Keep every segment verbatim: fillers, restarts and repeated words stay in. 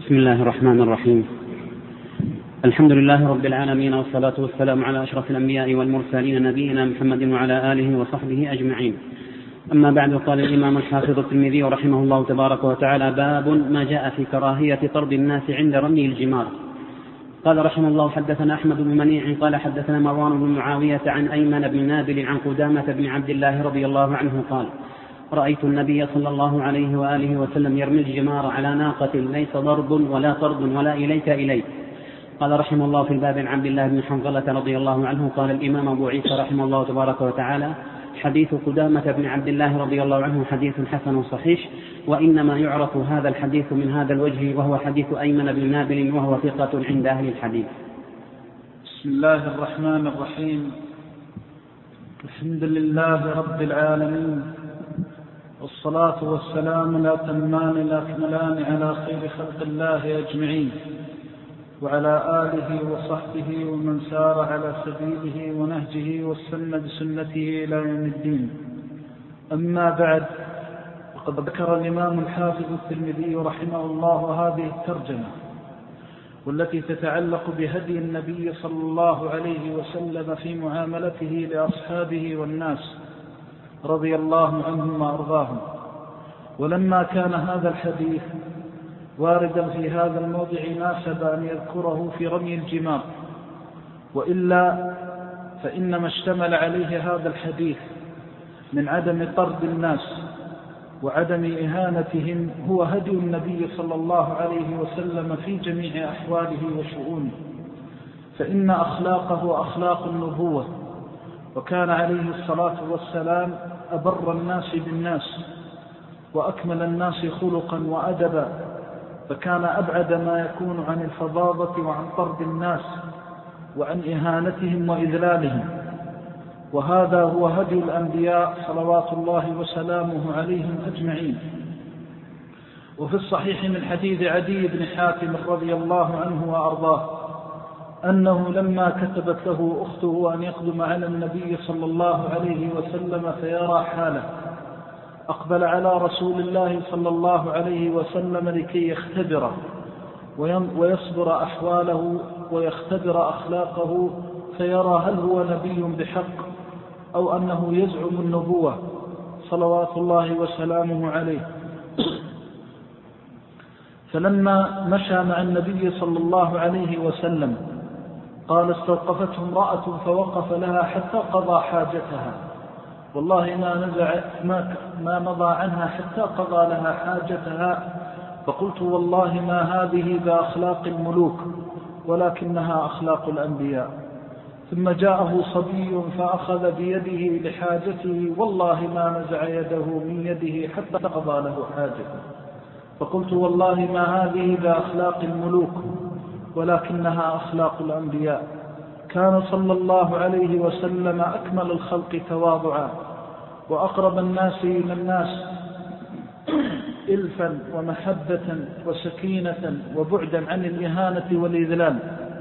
بسم الله الرحمن الرحيم. الحمد لله رب العالمين، والصلاة والسلام على أشرف الأنبياء والمرسلين نبينا محمد وعلى آله وصحبه أجمعين. أما بعد، قال الإمام الحافظ الترمذي رحمه الله تبارك وتعالى: باب ما جاء في كراهية طرد الناس عند رمي الجمار. قال رحمه الله: حدثنا أحمد بن منيع قال حدثنا مروان بن معاوية عن أيمن بن نابل عن قدامة بن عبد الله رضي الله عنه قال: رأيت النبي صلى الله عليه وآله وسلم يرمي الجمار على ناقة ليس ضرب ولا طرد ولا إليك إليك. قال رحمه الله في الباب عن عبد الله بن حنظلة رضي الله عنه. قال الإمام أبو عيسى رحمه الله تبارك وتعالى: حديث قدامة بن عبد الله رضي الله عنه حديث حسن صحيح، وإنما يعرف هذا الحديث من هذا الوجه، وهو حديث أيمن بن نابل، وهو ثقة عند أهل الحديث. بسم الله الرحمن الرحيم. الحمد لله رب العالمين، والصلاة والسلام الأتمان الأكملان على خير خلق الله أجمعين، وعلى آله وصحبه ومن سار على سبيله ونهجه واستنى بسنته إلى يوم الدين. أما بعد، وقد ذكر الإمام الحافظ الترمذي رحمه الله هذه الترجمة، والتي تتعلق بهدي النبي صلى الله عليه وسلم في معاملته لأصحابه والناس رضي الله عنهم وأرضاهم. ولما كان هذا الحديث واردا في هذا الموضع ناسب أن يذكره في رمي الجمار، وإلا فإنما اشتمل عليه هذا الحديث من عدم طرد الناس وعدم إهانتهم هو هدي النبي صلى الله عليه وسلم في جميع أحواله وشؤونه، فإن أخلاقه أخلاق النبوة، وكان عليه الصلاة والسلام أبر الناس بالناس وأكمل الناس خلقا وأدبا، فكان أبعد ما يكون عن الفظاظة وعن طرد الناس وعن إهانتهم وإذلالهم. وهذا هو هدي الأنبياء صلوات الله وسلامه عليهم أجمعين. وفي الصحيح من حديث عدي بن حاتم رضي الله عنه وأرضاه أنه لما كتبت له أخته أن يقدم على النبي صلى الله عليه وسلم فيرى حاله، أقبل على رسول الله صلى الله عليه وسلم لكي يختبره ويصبر أحواله ويختبر أخلاقه، فيرى هل هو نبي بحق أو أنه يزعم النبوة صلوات الله وسلامه عليه. فلما مشى مع النبي صلى الله عليه وسلم قال: استوقفته امرأة فوقف لها حتى قضى حاجتها، والله ما, نزع ما, ما مضى عنها حتى قضى لها حاجتها، فقلت: والله ما هذه بأخلاق الملوك، ولكنها أخلاق الأنبياء. ثم جاءه صبي فأخذ بيده لحاجته، والله ما نزع يده من يده حتى قضى له حاجته، فقلت: والله ما هذه بأخلاق الملوك، ولكنها أخلاق الأنبياء. كان صلى الله عليه وسلم أكمل الخلق تواضعا، وأقرب الناس إلى الناس إلفا ومحبة وسكينة وبعدا عن الإهانة والإذلال.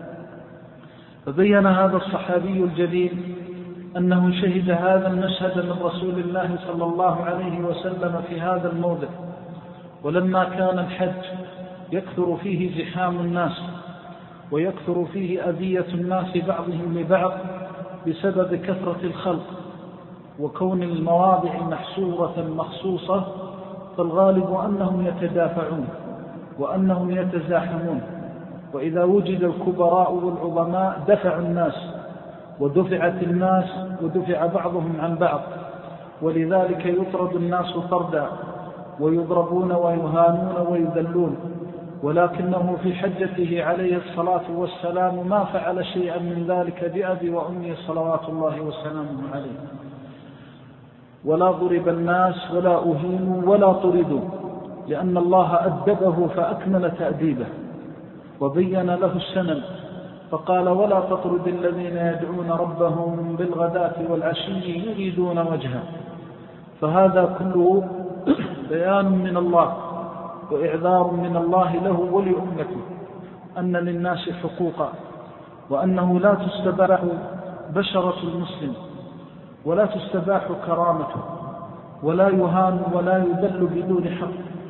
فبين هذا الصحابي الجليل أنه شهد هذا المشهد من رسول الله صلى الله عليه وسلم في هذا الموضع. ولما كان الحج يكثر فيه زحام الناس ويكثر فيه أذية الناس بعضهم لبعض بسبب كثرة الخلق وكون المواضع محصورة مخصوصة، فالغالب أنهم يتدافعون وأنهم يتزاحمون، وإذا وجد الكبراء والعظماء دفعوا الناس ودفعت الناس ودفع بعضهم عن بعض، ولذلك يطرد الناس طردا ويضربون ويهانون ويذلون. ولكنه في حجته عليه الصلاة والسلام ما فعل شيئا من ذلك بأبي وأمي صلوات الله وسلامه عليه، ولا ضرب الناس ولا أهينوا ولا طردوا، لأن الله أدبه فأكمل تأديبه وبين له السنن، فقال: ولا تطرد الذين يدعون ربهم بالغداة والعشي يريدون وجهه. فهذا كله بيان من الله وإعذار من الله له ولأمته أن للناس حقوقا، وأنه لا تستباح بشرة المسلم ولا تستباح كرامته ولا يهان ولا يذل بدون حق،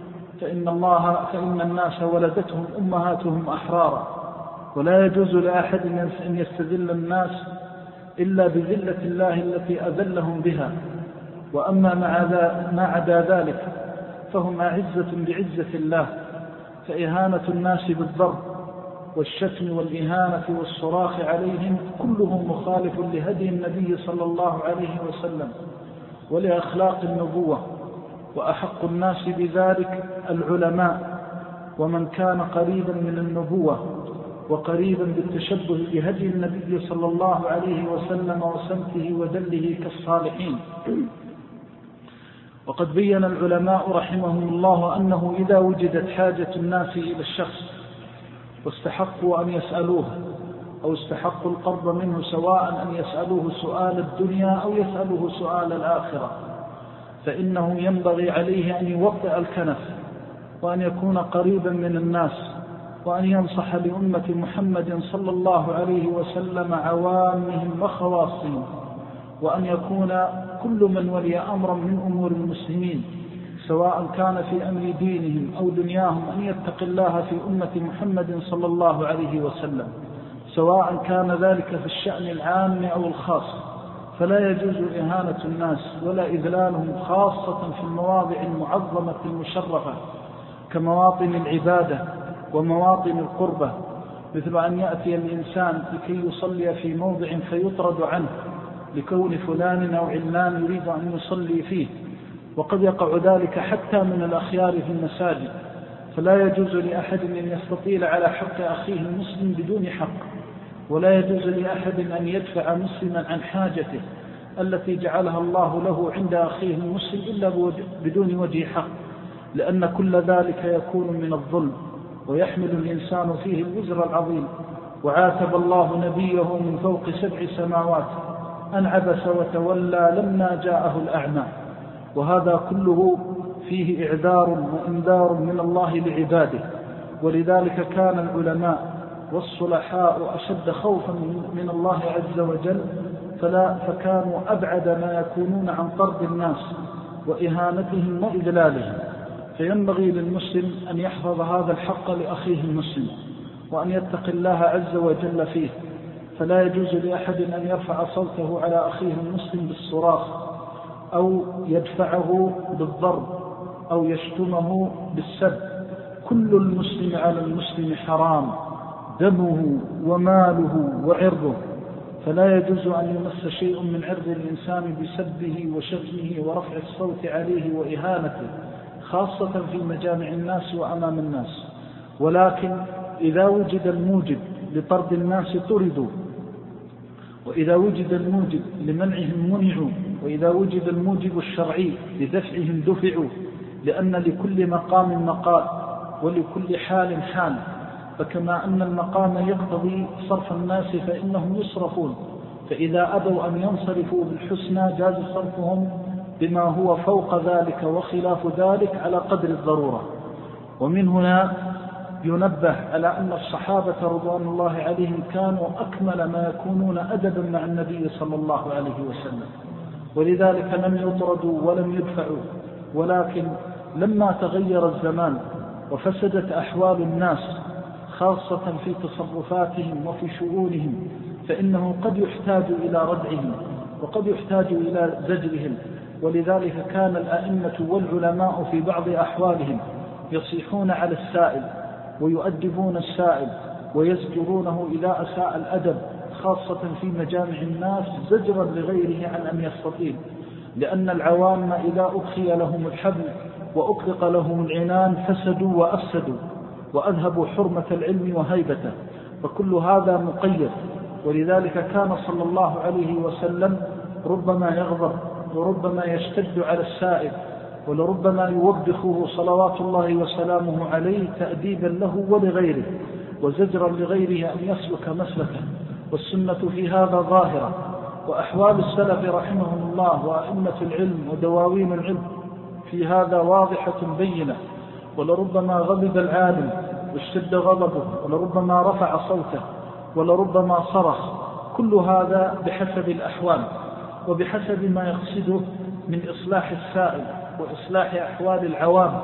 فإن, الله فإن الناس ولدتهم أمهاتهم أحرارا، ولا يجوز لأحد أن يستذل الناس إلا بذلة الله التي أذلهم بها. وأما ما عدا ذلك فهم أعزة بعزة الله، فإهانة الناس بالضرب والشتم والإهانة والصراخ عليهم كله مخالف لهدي النبي صلى الله عليه وسلم ولأخلاق النبوة. وأحق الناس بذلك العلماء ومن كان قريبا من النبوة وقريبا بالتشبه بهدي النبي صلى الله عليه وسلم وسمته ودله كالصالحين. وقد بين العلماء رحمهم الله أنه إذا وجدت حاجة الناس إلى الشخص واستحقوا أن يسألوه أو استحقوا القرب منه، سواء أن يسألوه سؤال الدنيا أو يسألوه سؤال الآخرة، فإنه ينبغي عليه أن يوطئ الكنف وأن يكون قريبا من الناس، وأن ينصح لأمة محمد صلى الله عليه وسلم عوامهم وخواصهم، وأن يكون كل من ولي أمرا من أمور المسلمين سواء كان في أمر دينهم أو دنياهم أن يتق الله في أمة محمد صلى الله عليه وسلم، سواء كان ذلك في الشأن العام أو الخاص. فلا يجوز إهانة الناس ولا إذلالهم، خاصة في المواضع المعظمة المشرفة كمواطن العبادة ومواطن القربة، مثل أن يأتي الإنسان لكي يصلي في موضع فيطرد عنه لكون فلان أو علان يريد أن يصلي فيه، وقد يقع ذلك حتى من الأخيار في المساجد. فلا يجوز لأحد أن يستطيل على حق أخيه المسلم بدون حق، ولا يجوز لأحد أن يدفع مسلما عن حاجته التي جعلها الله له عند أخيه المسلم إلا بدون وجه حق، لأن كل ذلك يكون من الظلم ويحمل الإنسان فيه الوزر العظيم. وعاتب الله نبيه من فوق سبع سماوات أن عبس وتولى لما جاءه الأعمى، وهذا كله فيه إعذار وإنذار من الله لعباده. ولذلك كان العلماء والصلحاء أشد خوفا من الله عز وجل، فلا فكانوا أبعد ما يكونون عن طرد الناس وإهانتهم وإذلالهم. فينبغي للمسلم أن يحفظ هذا الحق لأخيه المسلم وأن يتق الله عز وجل فيه. فلا يجوز لأحد أن يرفع صوته على أخيه المسلم بالصراخ أو يدفعه بالضرب أو يشتمه بالسب. كل المسلم على المسلم حرام، دمه وماله وعرضه، فلا يجوز أن يمس شيء من عرض الإنسان بسبه وشتمه ورفع الصوت عليه وإهانته، خاصة في مجامع الناس وأمام الناس. ولكن إذا وجد الموجب لطرد الناس طردوا، وإذا وجد الموجب لمنعهم منعوا، وإذا وجد الموجب الشرعي لدفعهم دفعوا، لأن لكل مقام مقال ولكل حال حال. فكما أن المقام يقتضي صرف الناس فإنهم يصرفون، فإذا أبوا أن ينصرفوا بالحسنى جاز صرفهم بما هو فوق ذلك وخلاف ذلك على قدر الضرورة. ومن هنا ينبه على أن الصحابة رضوان الله عليهم كانوا أكمل ما يكونون أدبا مع النبي صلى الله عليه وسلم، ولذلك لم يطردوا ولم يدفعوا. ولكن لما تغير الزمان وفسدت أحوال الناس خاصة في تصرفاتهم وفي شؤونهم، فإنه قد يحتاج إلى ردعهم وقد يحتاج إلى زجرهم. ولذلك كان الأئمة والعلماء في بعض أحوالهم يصيحون على السائل ويؤدبون السائل ويزجرونه إلى أساء الأدب، خاصة في مجامع الناس زجرا لغيره عن أن يستطيل، لأن العوام إذا أدخي لهم الحبل وأطلق لهم العنان فسدوا وأفسدوا وأذهبوا حرمة العلم وهيبته، فكل هذا مقيد. ولذلك كان صلى الله عليه وسلم ربما يغضب وربما يشتد على السائل، ولربما يوبخه صلوات الله وسلامه عليه تأديبا له ولغيره وزجرا لغيره أن يسلك مسلكه. والسنة في هذا ظاهرة، وأحوال السلف رحمهم الله وأئمة العلم ودواوين العلم في هذا واضحة بينة. ولربما غضب العالم واشتد غضبه، ولربما رفع صوته، ولربما صرخ. كل هذا بحسب الأحوال وبحسب ما يقصده من إصلاح السائل وإصلاح أحوال العوام.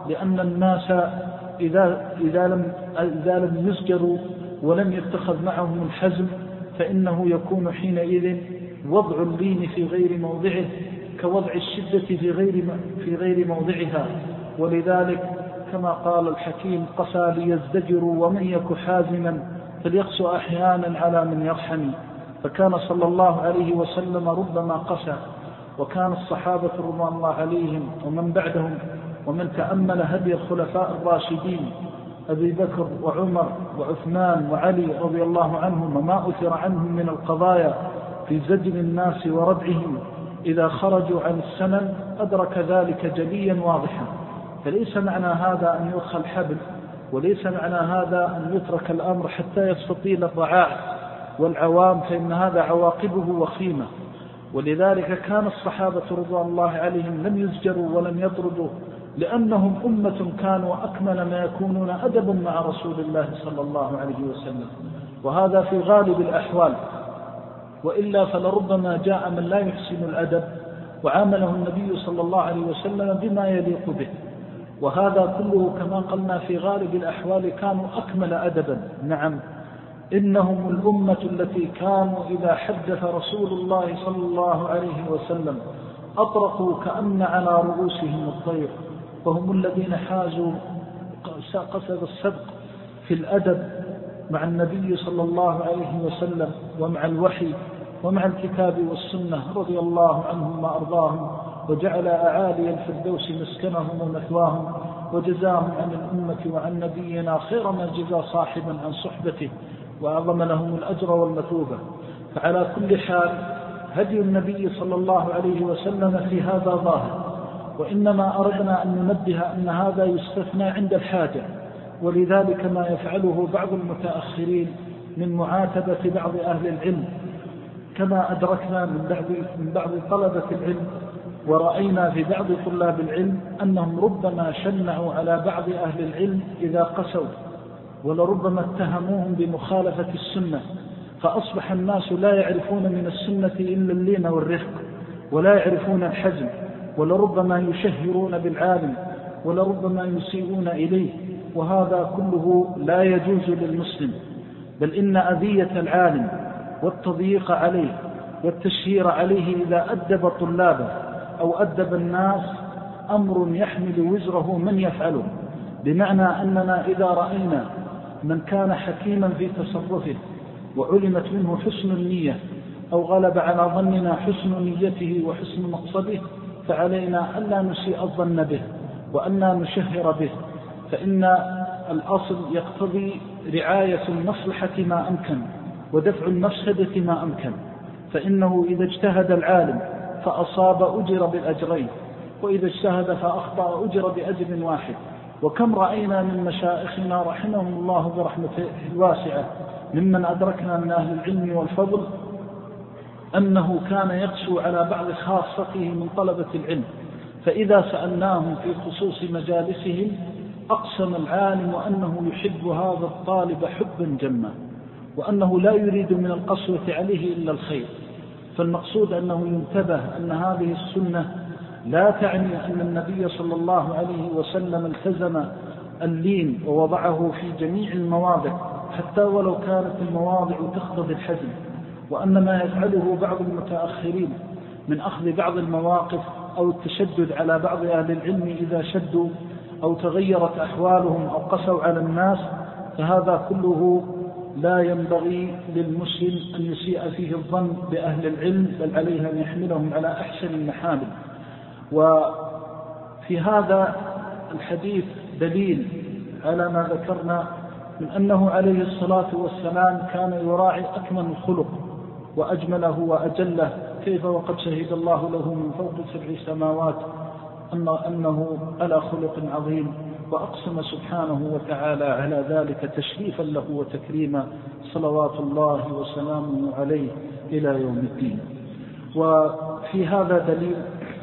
لأن الناس إذا, إذا, لم, إذا لم يزجروا ولم يتخذ معهم الحزم فإنه يكون حينئذ وضع اللين في غير موضعه كوضع الشدة في غير, في غير موضعها. ولذلك كما قال الحكيم قسى ليزدجروا ومن يك حازما فليقسو أحيانا على من يرحم. فكان صلى الله عليه وسلم ربما قسى، وكان الصحابة رضوان الله عليهم ومن بعدهم ومن تأمل هدي الخلفاء الراشدين أبي بكر وعمر وعثمان وعلي رضي الله عنهم وما أثر عنهم من القضايا في زجر الناس وردعهم إذا خرجوا عن السنن أدرك ذلك جليا واضحا. فليس معنى هذا أن يرخى الحبل، وليس معنى هذا أن يترك الأمر حتى يستطيل الرعاع والعوام، فإن هذا عواقبه وخيمة. ولذلك كان الصحابة رضوان الله عليهم لم يزجروا ولم يطردوا، لأنهم أمة كانوا أكمل ما يكونون أدبا مع رسول الله صلى الله عليه وسلم، وهذا في غالب الأحوال. وإلا فلربما جاء من لا يحسن الأدب وعامله النبي صلى الله عليه وسلم بما يليق به، وهذا كله كما قلنا في غالب الأحوال كانوا أكمل أدبا. نعم، إنهم الأمة التي كانوا إذا حدث رسول الله صلى الله عليه وسلم أطرقوا كأن على رؤوسهم الطير، وهم الذين حازوا قصد السبق في الأدب مع النبي صلى الله عليه وسلم ومع الوحي ومع الكتاب والسنة رضي الله عنهم وأرضاهم، وجعل أعالي الفردوس مسكنهم ومثواهم، وجزاهم عن الأمة وعن نبينا خير ما جزى صاحبا عن صحبته، وأعظم لهم الأجر والمثوبة. فعلى كل حال هدي النبي صلى الله عليه وسلم في هذا ظاهر، وإنما أردنا أن ننبه أن هذا يستثنى عند الحاجة. ولذلك ما يفعله بعض المتأخرين من معاتبة بعض أهل العلم، كما أدركنا من بعض, من بعض طلبة العلم ورأينا في بعض طلاب العلم أنهم ربما شنعوا على بعض أهل العلم إذا قسوا، ولربما اتهموهم بمخالفة السنة، فأصبح الناس لا يعرفون من السنة إلا اللين والرفق، ولا يعرفون الحزم، ولربما يشهرون بالعالم، ولربما يسيئون إليه، وهذا كله لا يجوز للمسلم. بل إن أذية العالم والتضييق عليه والتشهير عليه إذا أدب طلابه أو أدب الناس أمر يحمل وزره من يفعله. بمعنى أننا إذا رأينا من كان حكيما في تصرفه وعلمت منه حسن النية أو غلب على ظننا حسن نيته وحسن مقصده، فعلينا ألا نسيء الظن به وألا نشهر به، فإن الأصل يقتضي رعاية المصلحة ما أمكن ودفع المفسدة ما أمكن. فإنه إذا اجتهد العالم فأصاب أجر بالأجرين، وإذا اجتهد فأخطأ أجر بأجر واحد. وكم رأينا من مشائخنا رحمهم الله برحمته الواسعة ممن أدركنا من أهل العلم والفضل أنه كان يقسو على بعض خاصته من طلبة العلم، فإذا سألناهم في خصوص مجالسهم أقسم العالم أنه يحب هذا الطالب حبا جما، وأنه لا يريد من القسوة عليه إلا الخير. فالمقصود أنه ينتبه أن هذه السنة لا تعني أن النبي صلى الله عليه وسلم التزم اللين ووضعه في جميع المواضع حتى ولو كانت المواضع تقتضي الحزم، وأن ما يفعله بعض المتأخرين من أخذ بعض المواقف أو التشدد على بعض أهل العلم إذا شدوا أو تغيرت أحوالهم أو قسوا على الناس، فهذا كله لا ينبغي للمسلم أن يسيء فيه الظن بأهل العلم، بل عليه أن يحملهم على أحسن المحامل. وفي هذا الحديث دليل على ما ذكرنا من أنه عليه الصلاة والسلام كان يراعي أكمل الخلق وأجمله وأجله، كيف وقد شهد الله له من فوق سبع سماوات أنه على خلق عظيم، وأقسم سبحانه وتعالى على ذلك تشريفا له وتكريما، صلوات الله وسلامه عليه إلى يوم الدين. وفي هذا دليل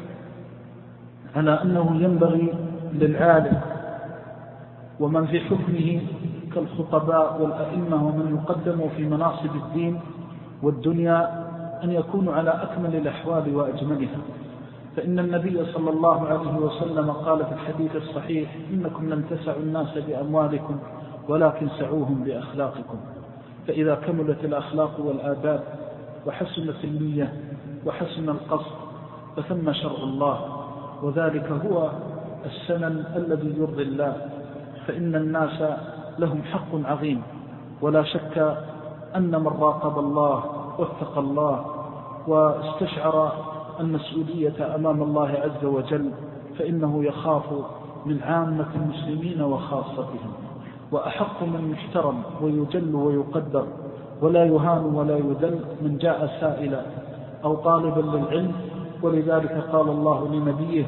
على أنه ينبغي للعالم ومن في حكمه كالخطباء والأئمة ومن يقدموا في مناصب الدين والدنيا أن يكونوا على أكمل الأحوال وأجملها. فإن النبي صلى الله عليه وسلم قال في الحديث الصحيح: إنكم لم تسعوا الناس بأموالكم ولكن سعوهم بأخلاقكم. فإذا كملت الأخلاق والآداب وحسنت النية وحسن القصد فثم شرع الله، وذلك هو السنن الذي يرضي الله. فإن الناس لهم حق عظيم، ولا شك أن من راقب الله واتقى الله واستشعر المسؤولية أمام الله عز وجل فإنه يخاف من عامة المسلمين وخاصتهم، وأحق من يحترم ويجل ويقدر ولا يهان ولا يذل من جاء سائلا أو طالبا للعلم. ولذلك قال الله لنبيه: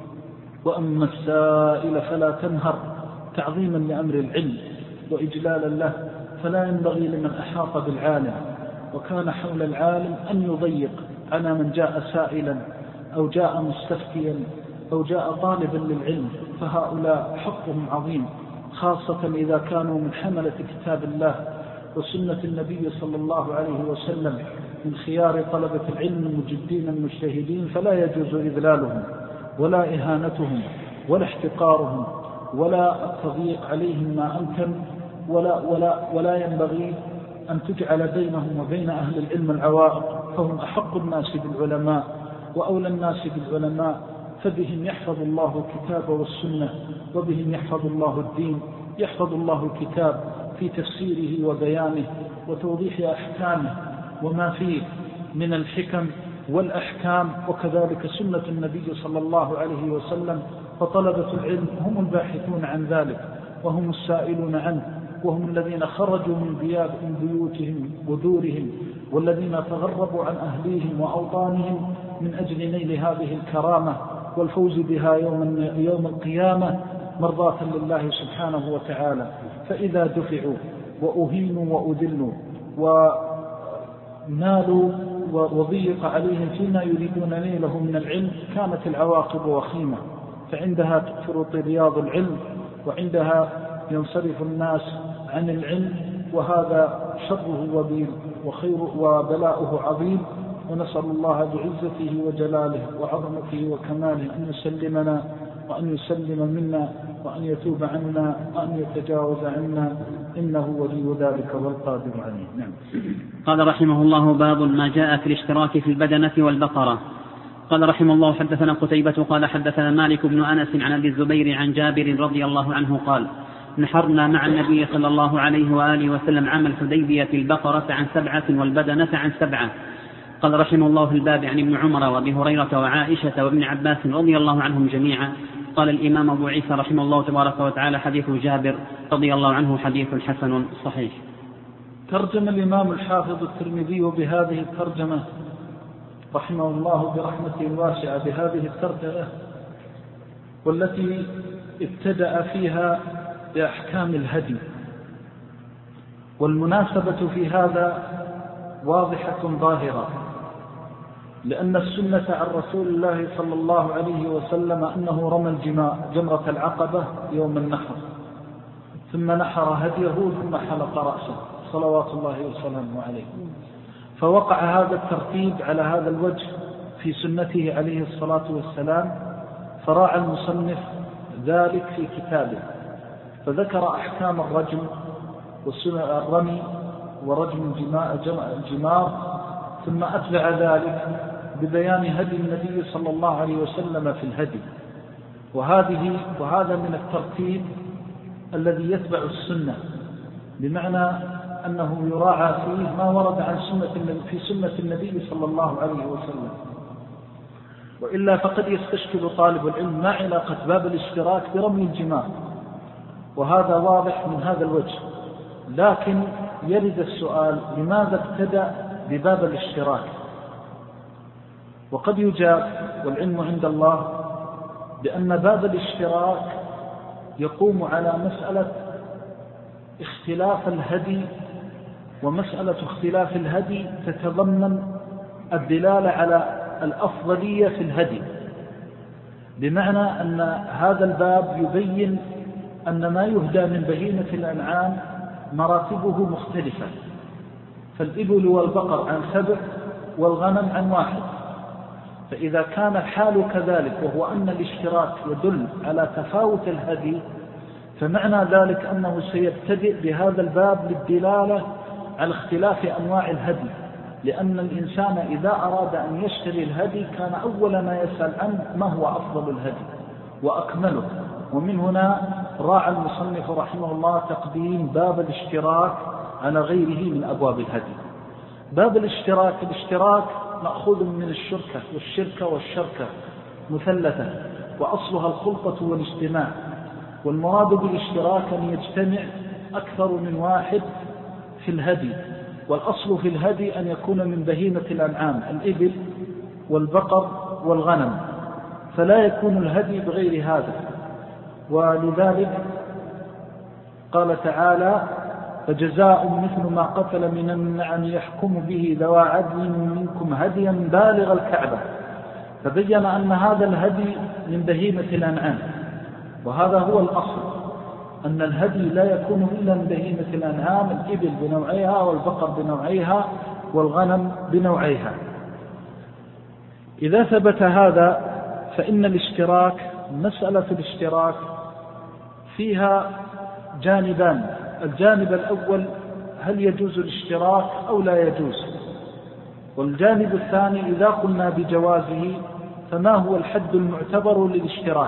وأما السائل فلا تنهر، تعظيما لأمر العلم وإجلالا له. فلا ينبغي لمن أحاط بالعالم وكان حول العالم أن يضيق على من جاء سائلا أو جاء مستفتيا أو جاء طالبا للعلم، فهؤلاء حقهم عظيم، خاصة إذا كانوا من حملة كتاب الله وسنة النبي صلى الله عليه وسلم من خيار طلبة العلم المجدين المجتهدين. فلا يجوز إذلالهم ولا إهانتهم ولا احتقارهم ولا التضييق عليهم ما أمكن، ولا, ولا, ولا ينبغي أن تجعل بينهم وبين أهل العلم العوائق، فهم أحق الناس بالعلماء وأولى الناس بالعلماء، فبهم يحفظ الله الكتاب والسنة، وبهم يحفظ الله الدين. يحفظ الله الكتاب في تفسيره وبيانه وتوضيح أحكامه وما فيه من الحكم والأحكام، وكذلك سنة النبي صلى الله عليه وسلم. فطلبة العلم هم الباحثون عن ذلك وهم السائلون عنه، وهم الذين خرجوا من بيوتهم ودورهم، والذين تغربوا عن أهليهم وأوطانهم من أجل نيل هذه الكرامة والفوز بها يوم, يوم القيامة مرضاة لله سبحانه وتعالى. فإذا دفعوا وأهينوا وأذلوا ونالوا وضيق عليهم فيما يريدون نيله من العلم كانت العواقب وخيمة، فعندها تكثر رياض العلم، وعندها ينصرف الناس عن العلم، وهذا شره وبيل وخير وبلاؤه عظيم. ونسأل الله بعزته وجلاله وعظمته وكماله أن يسلمنا وأن يسلم منا وأن يتوب عنا وأن يتجاوز عنا، إنه ولي ذلك والقادر عليه. نعم. قال رحمه الله: باب ما جاء في الاشتراك في البدنة والبقرة. قال رحمه الله: حدثنا قتيبة قال حدثنا مالك بن أنس عن أبي الزبير عن جابر رضي الله عنه قال: نحرنا مع النبي صلى الله عليه وآله وسلم عام الحديبية البقرة عن سبعة والبدنة عن سبعة. قال رحمه الله في الباب عن ابن عمر وابي هريرة وعائشة وابن عباس رضي الله عنهم جميعا. قال الإمام أبو عيسى رحمه الله تبارك وتعالى: حديث جابر رضي الله عنه حديث حسن صحيح. ترجم الإمام الحافظ الترمذي بهذه الترجمة رحمه الله برحمته الواسعة بهذه الترجمة، والتي ابتدأ فيها بأحكام الهدي. والمناسبة في هذا واضحة ظاهرة، لأن السنة عن رسول الله صلى الله عليه وسلم أنه رمى جمرة العقبة يوم النحر، ثم نحر هديه ثم حلق رأسه صلوات الله وسلامه عليه. فوقع هذا الترتيب على هذا الوجه في سنته عليه الصلاة والسلام، فراعى المصنف ذلك في كتابه، فذكر أحكام الرجم والرمي ورجم الجمار، ثم أتبع ذلك ببيان هدي النبي صلى الله عليه وسلم في الهدي. وهذه وهذا من الترتيب الذي يتبع السنة، بمعنى أنه يراعى فيه ما ورد عن سنة في سنة النبي صلى الله عليه وسلم. وإلا فقد يستشكل طالب العلم ما علاقة باب الاشتراك برمي الجمار، وهذا واضح من هذا الوجه. لكن يرد السؤال: لماذا ابتدأ بباب الاشتراك؟ وقد يجاب والعلم عند الله بأن باب الاشتراك يقوم على مسألة اختلاف الهدي، ومسألة اختلاف الهدي تتضمن الدلالة على الأفضلية في الهدي، بمعنى أن هذا الباب يبين أن ما يهدى من بهيمة الأنعام مراتبه مختلفة، فالإبل والبقر عن سبع والغنم عن واحد. فإذا كان الحال كذلك وهو أن الاشتراك يدل على تفاوت الهدي، فمعنى ذلك أنه سيبتدئ بهذا الباب للدلالة على اختلاف أنواع الهدي، لأن الإنسان إذا أراد أن يشتري الهدي كان أول ما يسأل عنه ما هو أفضل الهدي وأكمله. ومن هنا راعى المصنف رحمه الله تقديم باب الاشتراك على غيره من أبواب الهدي. باب الاشتراك، الاشتراك مأخوذ من الشركة، والشركة والشركة مثلثة، وأصلها الخلطة والاجتماع، والمراد بالاشتراك أن يجتمع أكثر من واحد في الهدي. والأصل في الهدي أن يكون من بهيمة الأنعام، الإبل والبقر والغنم، فلا يكون الهدي بغير هذا. ولذلك قال تعالى: فجزاء مثل ما قتل من النعم يحكم به ذوى عدل منكم هديا بالغ الكعبة. فبين أن هذا الهدي من بهيمة الأنعام، وهذا هو الأصل، أن الهدي لا يكون إلا من بهيمة الأنعام، الإبل بنوعيها والبقر بنوعيها والغنم بنوعيها. إذا ثبت هذا فإن الاشتراك، مسألة الاشتراك فيها جانبان: الجانب الأول هل يجوز الاشتراك أو لا يجوز، والجانب الثاني إذا قلنا بجوازه فما هو الحد المعتبر للاشتراك.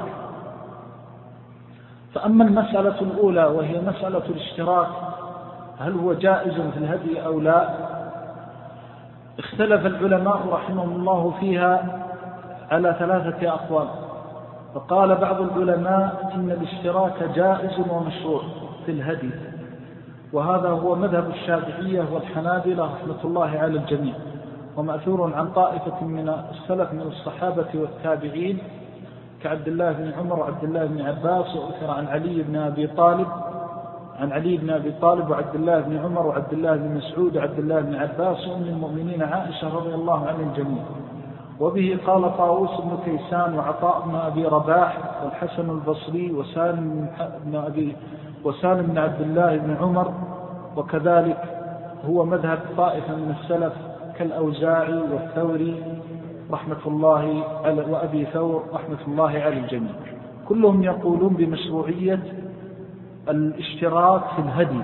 فأما المسألة الأولى وهي مسألة الاشتراك هل هو جائز في الهدي أو لا، اختلف العلماء رحمهم الله فيها على ثلاثة أقوال. فقال بعض العلماء إن الاشتراك جائز ومشروع في الهدي، وهذا هو مذهب الشافعية والحنابلة رحمة الله على الجميع، ومأثور عن طائفة من السلف من الصحابة والتابعين كعبد الله بن عمر وعبد الله بن عباس، وأثر عن علي بن أبي طالب عن علي بن أبي طالب وعبد الله بن عمر وعبد الله بن مسعود وعبد الله بن عباس وأم المؤمنين عائشة رضي الله عن الجميع. وبه قال طاووس بن كيسان وعطاء بن أبي رباح والحسن البصري وسالم بن, أبي وسالم بن عبد الله بن عمر، وكذلك هو مذهب طائفة من السلف كالأوزاعي والثوري رحمة الله على وأبي ثور رحمة الله على الجميع. كلهم يقولون بمشروعية الاشتراك في الهدي،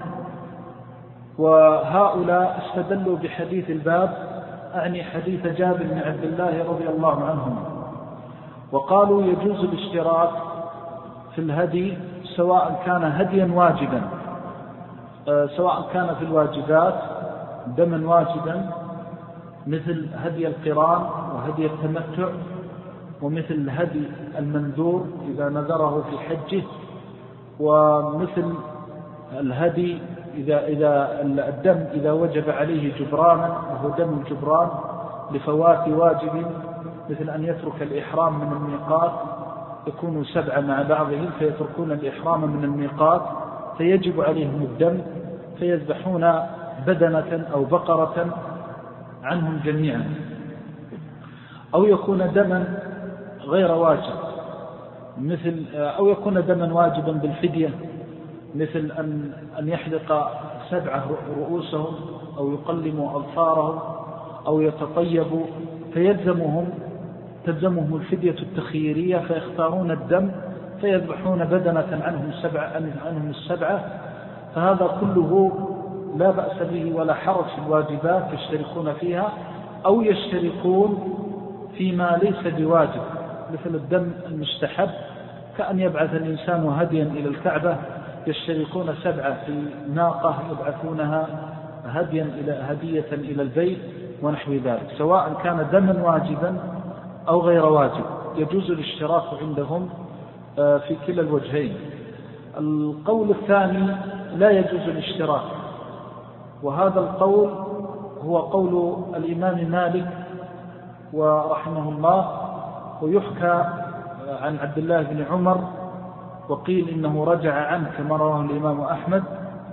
وهؤلاء استدلوا بحديث الباب، أعني حديث جابر بن عبد الله رضي الله عنهم، وقالوا يجوز الاشتراك في الهدي سواء كان هديا واجبا، سواء كان في الواجبات دما واجبا مثل هدي القران وهدي التمتع، ومثل هدي المنذور إذا نذره في حجه، ومثل الهدي إذا, إذا الدم إذا وجب عليه جبرانا وهو دم الجبران لفوات واجب، مثل أن يترك الإحرام من الميقات، يكونوا سبعة مع بعضهم فيتركون الإحرام من الميقات فيجب عليهم الدم فيذبحون بدنة أو بقرة عنهم جميعا. أو يكون دما غير واجب، مثل أو يكون دما واجبا بالفدية، مثل أن أن يحلق سبعة رؤوسهم أو يقلموا أظفارهم أو يتطيبوا، فيلزمهم تلزمهم الفدية التخييرية فيختارون الدم فيذبحون بدنة عنهم السبعة عنهم السبعة. فهذا كله لا بأس به ولا حرج في الواجبات يشتركون فيها، أو يشتركون فيما ليس بواجب مثل الدم المستحب، كأن يبعث الإنسان هديا إلى الكعبة، يشتركون سبعة في ناقة يبعثونها هديا إلى هدية إلى البيت ونحو ذلك، سواء كان دما واجبا أو غير واجب، يجوز الاشتراك عندهم في كلا الوجهين. القول الثاني لا يجوز الاشتراك، وهذا القول هو قول الإمام مالك ورحمه الله، ويحكى عن عبد الله بن عمر، وقيل إنه رجع عنه كما رواه الإمام أحمد،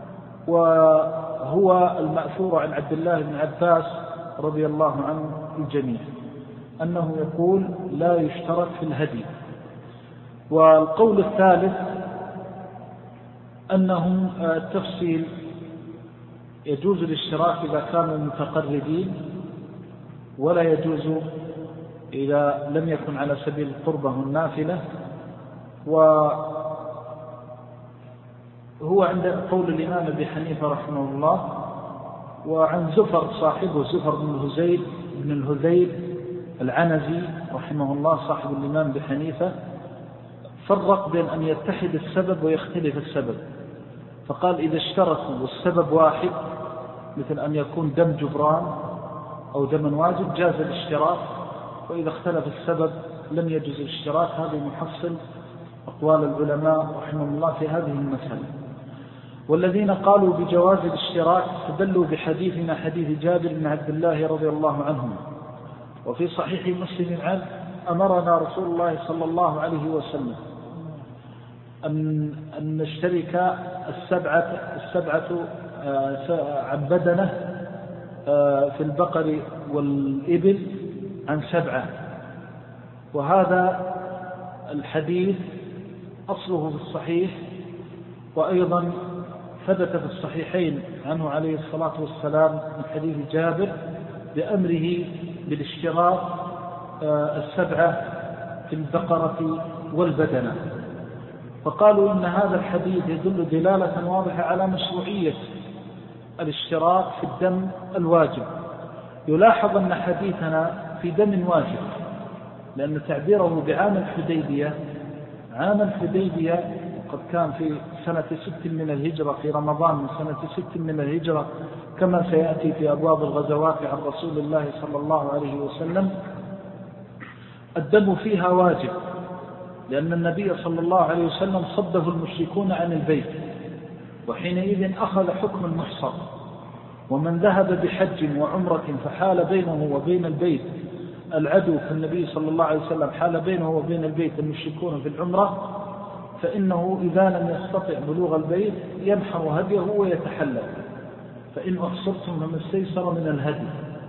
وهو المأثور عن عبد الله بن عباس رضي الله عنه الجميع أنه يقول لا يشترك في الهدي. والقول الثالث أنهم التفصيل يجوز الاشتراك إذا كانوا متقربين، ولا يجوز إذا لم يكن على سبيل القربة والنافلة. وهو عند قول الإمام أبي حنيفة رحمه الله. وعن زفر صاحبه زفر بن الهذيل بن الهذيل العنزي رحمه الله صاحب الإمام أبي حنيفة فرق بين أن يتحد السبب ويختلف السبب، فقال إذا اشتركوا والسبب واحد مثل أن يكون دم جبران أو دم واجب جاز الاشتراك، وإذا اختلف السبب لم يجوز الاشتراك. هذا محصل أقوال العلماء رحمه الله في هذه المسألة. والذين قالوا بجواز الاشتراك استدلوا بحديثنا حديث جابر بن عبد الله رضي الله عنهما. وفي صحيح مسلم عنه أمرنا رسول الله صلى الله عليه وسلم أن, أن نشترك السبعة, السبعة عن بدنة في البقر والإبل عن سبعة. وهذا الحديث أصله في الصحيح، وأيضا ثبت في الصحيحين عنه عليه الصلاة والسلام من حديث جابر بأمره بالاشتراك السبعة في البقرة والبدنة. فقالوا إن هذا الحديث يدل دلالة واضحة على مشروعية الاشتراك في الدم الواجب. يلاحظ أن حديثنا في دم واجب، لأن تعبيره بعام الحديبية عام الحديبية قد كان في سنة ست من الهجرة، في رمضان من سنة ست من الهجرة كما سيأتي في أبواب الغزوات عن رسول الله صلى الله عليه وسلم. الدم فيها واجب، لأن النبي صلى الله عليه وسلم صده المشركون عن البيت، وحينئذ أخذ حكم المحصر. ومن ذهب بحج وعمرة فحال بينه وبين البيت العدو، فالنبي صلى الله عليه وسلم حال بينه وبين البيت المشركون في العمرة، فإنه إذا لم يستطع بلوغ البيت ينحر هديه ويتحلل، فإن أحصرتم فما استيسر من الهدي.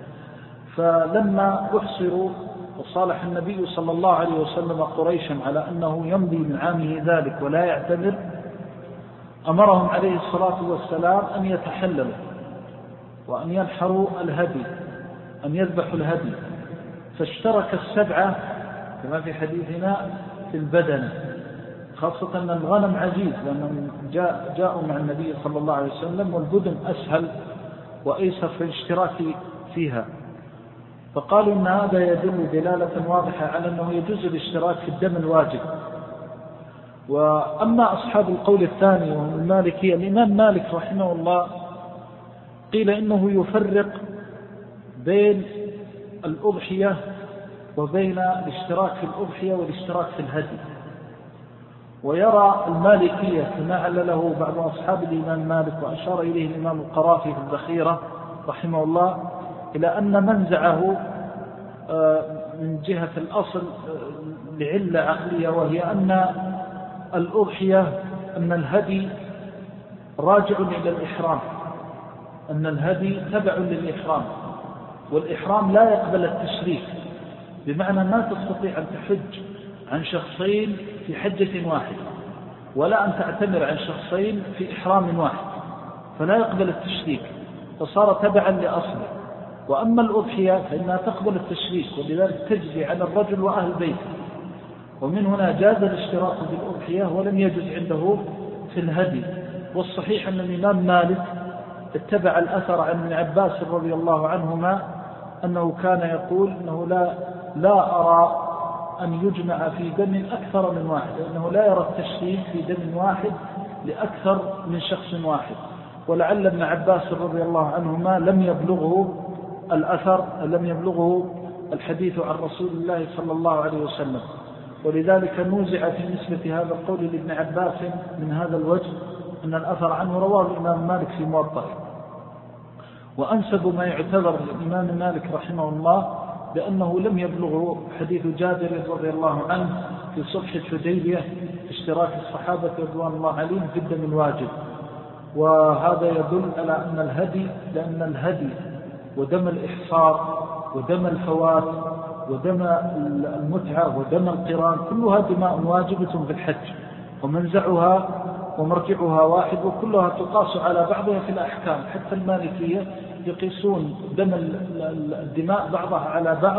فلما أحصروا وصالح النبي صلى الله عليه وسلم قريشا على أنه يمضي من عامه ذلك ولا يعتمر، أمرهم عليه الصلاة والسلام أن يتحللوا وأن ينحروا الهدي، أن يذبحوا الهدي. فاشترك السبعة كما في حديثنا في البدن، خاصة أن الغنم عزيز لأنهم جاء جاءوا مع النبي صلى الله عليه وسلم، والبدن أسهل وأيسر في الاشتراك فيها. فقالوا إن هذا يدل دلالة واضحة على أنه يجوز الاشتراك في الدم الواجب. وأما أصحاب القول الثاني وهم المالكية، الإمام مالك رحمه الله قيل إنه يفرق بين الأضحية وبين الاشتراك في الأضحية والاشتراك في الهدي. ويرى المالكية كما علله بعض أصحاب الإمام مالك وأشار إليه الإمام القرافي في الذخيرة رحمه الله إلى أن منزعه من جهة الأصل لعلة عقلية، وهي أن الأضحية أن الهدي راجع إلى الإحرام، أن الهدي تبع للإحرام، والإحرام لا يقبل التشريك، بمعنى ما تستطيع أن تحج عن شخصين في حجة واحدة، ولا أن تعتمر عن شخصين في إحرام واحد، فلا يقبل التشريك، فصار تبعا لأصله. وأما الأضحية فإنها تقبل التشريك، ولذلك تجزي على الرجل وأهل بيته. ومن هنا جاز الاشتراك بالأضحية ولم يجز عنده في الهدي. والصحيح أن الإمام مالك اتبع الأثر عن ابن عباس رضي الله عنهما أنه كان يقول أنه لا, لا أرى أن يجمع في دم أكثر من واحد، لأنه لا يرى التشريك في دم واحد لأكثر من شخص واحد. ولعل ابن عباس رضي الله عنهما لم يبلغه الأثر، لم يبلغه الحديث عن رسول الله صلى الله عليه وسلم، ولذلك نوزع في نسبة هذا القول لابن عباس من هذا الوجه أن الأثر عنه رواه الإمام مالك في موطئه. وأنسب ما يعتبر الإمام مالك رحمه الله بأنه لم يبلغه حديث جابر رضي الله عنه في صلح الحديبية في اشتراك الصحابة رضوان الله عليهم في الدم الواجب. وهذا يدل على أن الهدي، لأن الهدي ودم الإحصار ودم الفوات ودم المتعة ودم القران كلها دماء واجبة في الحج، ومنزعها ومرجعها واحد، وكلها تقاس على بعضها في الأحكام. حتى المالكية يقيسون دم الدماء بعضها على بعض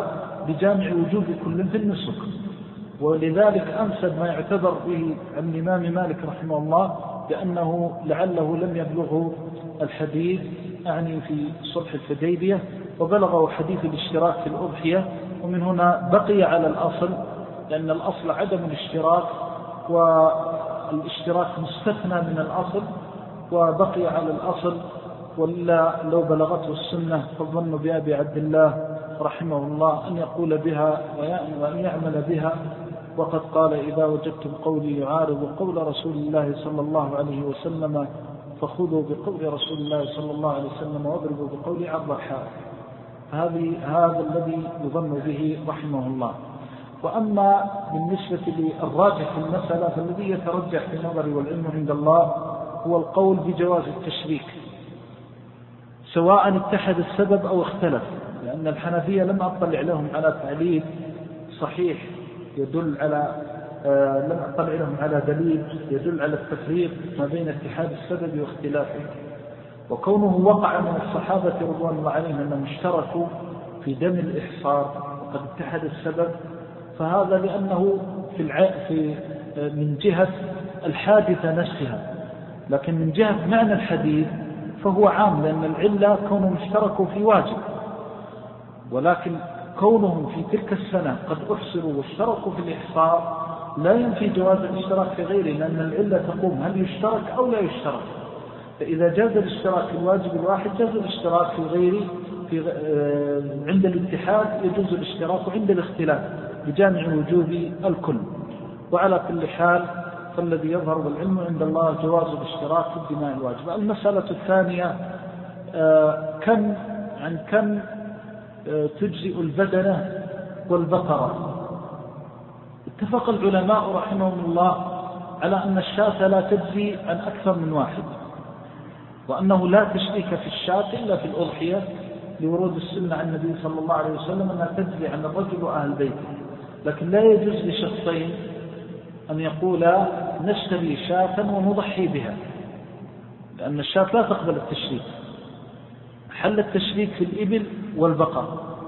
بجامع وجوب كل في النسك. ولذلك أنسب ما يعتبر به عن الإمام مالك رحمه الله لأنه لعله لم يبلغه الحديث أعني في صلح الحديبية وبلغه حديث الاشتراك في الأضحية، ومن هنا بقي على الأصل، لأن الأصل عدم الاشتراك والاشتراك مستثنى من الأصل، وبقي على الأصل. ولا لو بلغته السنة فالظن بأبي عبد الله رحمه الله أن يقول بها وأن يعمل بها، وقد قال إذا وجدتم قولي يعارض قول رسول الله صلى الله عليه وسلم فخذوا بقول رسول الله صلى الله عليه وسلم واضربوا بقول عرض الحائط. هذه هذا الذي يظن به رحمه الله. وأما بالنسبة للراجح في المسألة فالذي يترجح في النظر والعلم عند الله هو القول بجواز التشريك سواء اتحد السبب أو اختلف، لأن الحنفية لم أطلع لهم على تعليل صحيح يدل على آه لم أطلع لهم على دليل يدل على التفريق ما بين اتحاد السبب واختلافه. وكونه وقع من الصحابة رضوان الله عليهم أنهم اشتركوا في دم الإحصار وقد اتحد السبب، فهذا لأنه في, الع... في من جهة الحادثة نفسها، لكن من جهة معنى الحديث فهو عام، لأن العلة كونهم اشتركوا في واجب، ولكن كونهم في تلك السنة قد أحصروا واشتركوا في الإحصار لا ينفي جواز الاشتراك في غيره، لأن العلة تقوم هل يشترك أو لا يشترك. فإذا جاز الاشتراك في الواجب الواحد جاز الاشتراك في غيره في عند الاتحاد يجوز الاشتراك عند الاختلاف بجامع وجوب الكل. وعلى كل حال فالذي يظهر بالعلم عند الله جواز الاشتراك في الدماء الواجبة. المسألة الثانية كم عن كم تجزئ البدنة والبقرة. اتفق العلماء رحمهم الله على أن الشاة لا تجزي عن أكثر من واحد، وأنه لا تشريك في الشاة إلا في الأضحية لورود السنة عن النبي صلى الله عليه وسلم أنها تجزي عن الرجل وأهل بيته، لكن لا يجوز لشخصين أن يقولا نشتري شاة ونضحي بها، لأن الشاة لا تقبل التشريك. حل التشريك في الإبل والبقر،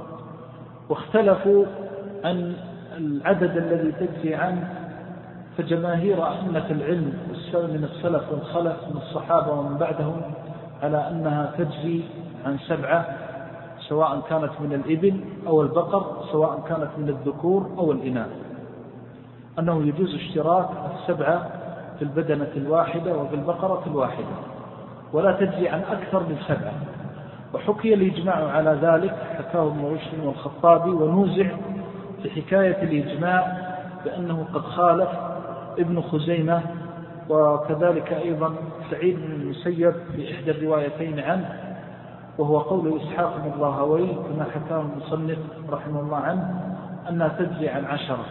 واختلفوا عن العدد الذي تجزي عنه، فجماهير أئمة العلم من السلف والخلف من الصحابة ومن بعدهم على أنها تجزي عن سبعة، سواء كانت من الإبل أو البقر، سواء كانت من الذكور أو الإناث، أنه يجوز اشتراك السبعة في البدنة الواحدة وفي البقرة الواحدة، ولا تجزي عن أكثر من سبعة. وحكي الإجماع على ذلك، حكاه ابن رشد والخطابي، ونوزع في حكاية الإجماع بأنه قد خالف ابن خزيمة، وكذلك أيضا سعيد بن المسيب في إحدى الروايتين عنه، وهو قول إسحاق بن راهويه كما حكاه المصنف رحمه الله عنه أنها تجزي عن عشرة.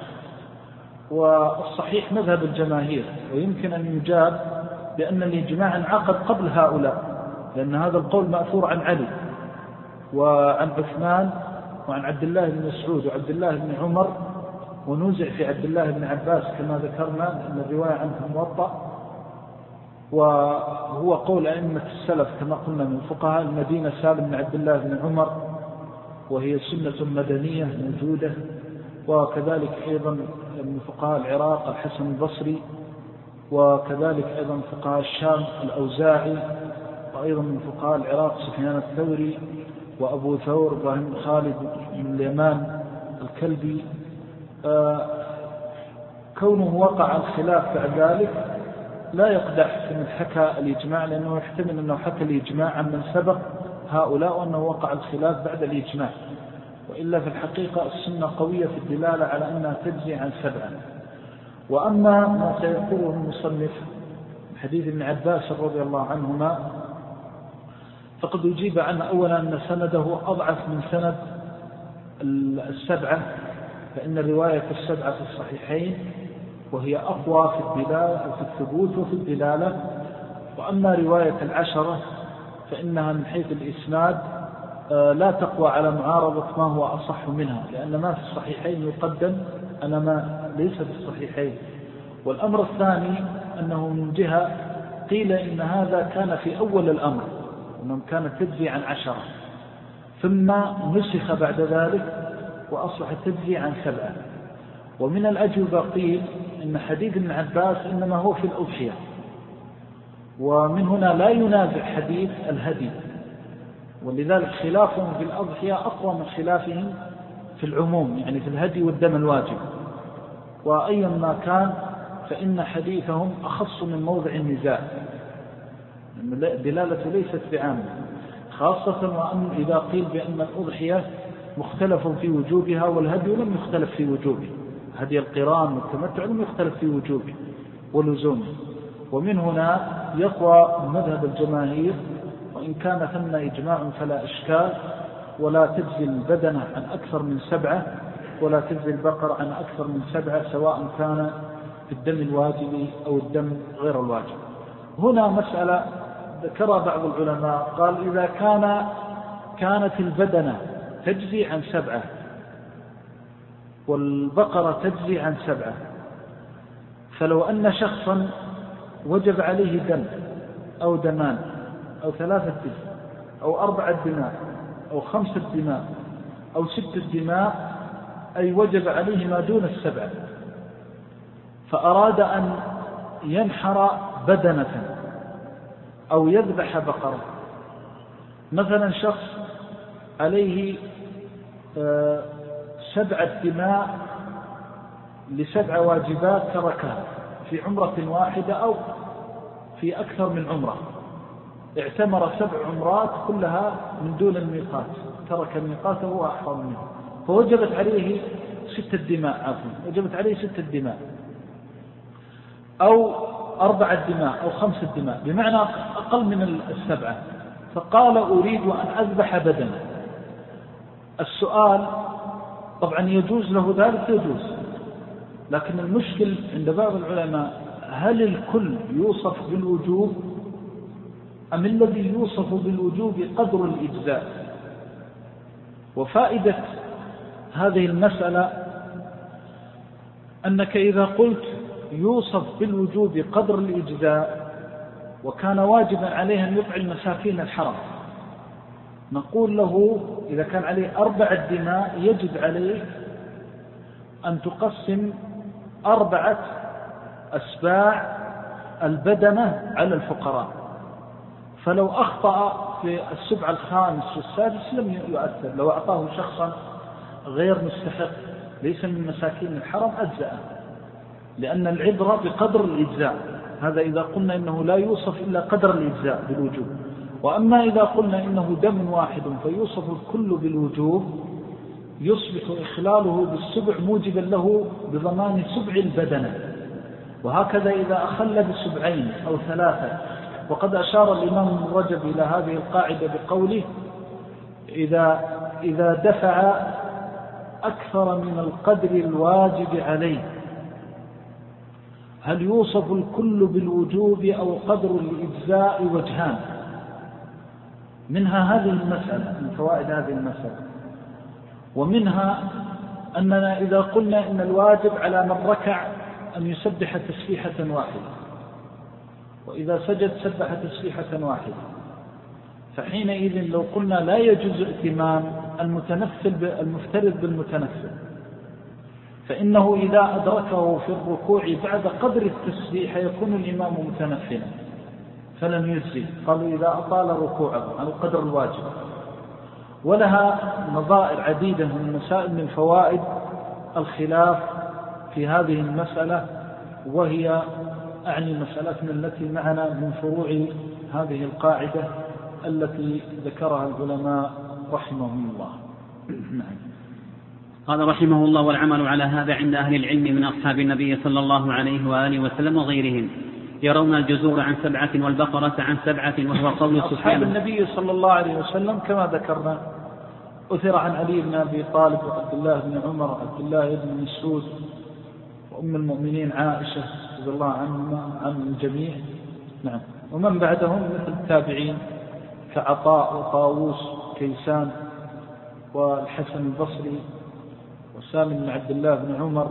والصحيح مذهب الجماهير، ويمكن أن يجاب بأن الإجماع انعقد قبل هؤلاء، لأن هذا القول مأثور عن علي وعن عثمان وعن عبد الله بن مسعود وعبد الله بن عمر، ونوزع في عبد الله بن عباس كما ذكرنا أن الرواية عنه موطأ، وهو قول أئمة السلف كما قلنا من فقهاء المدينة سالم بن عبد الله بن عمر، وهي سنة مدنية موجودة، وكذلك أيضا من فقهاء العراق الحسن البصري، وكذلك أيضا فقهاء الشام الأوزاعي، وأيضا من فقهاء العراق سفيان الثوري وأبو ثور إبراهيم خالد من اليمان الكلبي. آه كونه وقع الخلاف بعد ذلك لا يقدح في من حكى الإجماع، لأنه يحتمل أنه حكى الإجماع عن من سبق هؤلاء وأنه وقع الخلاف بعد الإجماع، وإلا في الحقيقة السنة قوية في الدلالة على أنها تجزي عن سبعة. وأما ما سيذكره المصنف حديث ابن عباس رضي الله عنهما فقد أجيب عنه أولا أن سنده أضعف من سند السبعة، فإن رواية السبعة في الصحيحين وهي أقوى في الدلالة في الثبوت وفي الدلالة. وأما رواية العشرة فإنها من حيث الإسناد لا تقوى على معارضة ما هو أصح منها، لأن ما في الصحيحين يقدم على ما ليس في الصحيحين. والأمر الثاني أنه من جهة قيل إن هذا كان في أول الأمر، أنهم كانت تجزي عن عشرة، ثم نسخ بعد ذلك وأصبحت تجزي عن سبعة. ومن الأجوبة قيل إن حديث ابن عباس إنما هو في الأضحية، ومن هنا لا ينازع حديث الهدي، ولذلك خلافهم في الأضحية أقوى من خلافهم في العموم، يعني في الهدي والدم الواجب. وأيا ما كان فإن حديثهم أخص من موضع النزاع، دلالة ليست بعامة، خاصة وأن إذا قيل بأن الأضحية مختلف في وجوبها والهدي لم يختلف في وجوبه، هدي القران والتمتع لم يختلف في وجوبه ولزومه. ومن هنا يقوى مذهب الجماهير، وإن كان ثم إجماع فلا إشكال، ولا تجزي البدنة عن أكثر من سبعة ولا تجزي البقر عن أكثر من سبعة، سواء كان في الدم الواجب أو الدم غير الواجب. هنا مسألة ذكرها بعض العلماء، قال إذا كان كانت البدنة تجزي عن سبعة والبقرة تجزي عن سبعة، فلو أن شخصا وجب عليه دم أو دمان أو ثلاثة دم أو أربعة دماء أو خمسة دماء أو ستة دماء، أي وجب عليه ما دون السبعة، فأراد أن ينحر بدنة أو يذبح بقرة، مثلا شخص عليه سبعة دماء لسبع واجبات تركها في عمرة واحدة أو في أكثر من عمرة، اعتمر سبع عمرات كلها من دون الميقات، ترك الميقات وهو أحرم منه، فوجبت عليه ستة دماء، عفوا وجبت عليه ستة دماء أو أربعة دماء أو خمسة دماء، بمعنى أقل من السبعة، فقال أريد أن أذبح بدنه. السؤال طبعا يجوز له ذلك، يجوز، لكن المشكل عند بعض العلماء هل الكل يوصف بالوجوب أم الذي يوصف بالوجوب قدر الإجزاء؟ وفائدة هذه المسألة أنك إذا قلت يوصف بالوجوب قدر الإجزاء وكان واجبا عليه أن يطعم مساكين الحرم، نقول له إذا كان عليه أربعة دماء يجب عليه أن تقسم أربعة أسباع البدنة على الفقراء، فلو أخطأ في السبع الخامس والسادس لم يؤثر، لو أعطاه شخصا غير مستحق ليس من مساكين الحرم أجزأه، لأن العبرة بقدر الإجزاء، هذا إذا قلنا إنه لا يوصف إلا قدر الإجزاء بالوجوب. وأما إذا قلنا إنه دم واحد فيوصف الكل بالوجوب، يصبح إخلاله بالسبع موجبا له بضمان سبع البدنة، وهكذا إذا أخل بسبعين أو ثلاثة. وقد أشار الإمام ابن رجب إلى هذه القاعدة بقوله إذا, إذا دفع أكثر من القدر الواجب عليه هل يوصف الكل بالوجوب أو قدر الإجزاء؟ وجهان، منها هذه المسألة، من فوائد هذه المسألة، ومنها أننا إذا قلنا إن الواجب على من ركع أن يسبح تسبيحة واحدة، وإذا سجد سبح تسبيحة واحدة، فحينئذ لو قلنا لا يجوز ائتمام المتنفل المفترض بالمتنفل، فإنه إذا أدركه في الركوع بعد قدر التسبيح يكون الإمام متنفلا فلم يجزي، قالوا إذا أطال ركوعه على القدر الواجب. ولها نظائر عديدة من مسائل من فوائد الخلاف في هذه المسألة، وهي أعني مسألتنا التي معنا من فروع هذه القاعدة التي ذكرها العلماء رحمهم الله. قال رحمه الله: والعمل على هذا عند أهل العلم من أصحاب النبي صلى الله عليه وآله وسلم وغيرهم، يرون الجزور عن سبعة والبقرة عن سبعة، وهو قول سفيان. أصحاب النبي صلى الله عليه وسلم كما ذكرنا أثر عن علي بن أبي طالب وعبد الله بن عمر وعبد الله بن مسعود وأم المؤمنين عائشة رضي الله عنهم عن الجميع، نعم، ومن بعدهم مثل التابعين كعطاء وطاووس كيسان والحسن البصري وسالم بن عبد الله بن عمر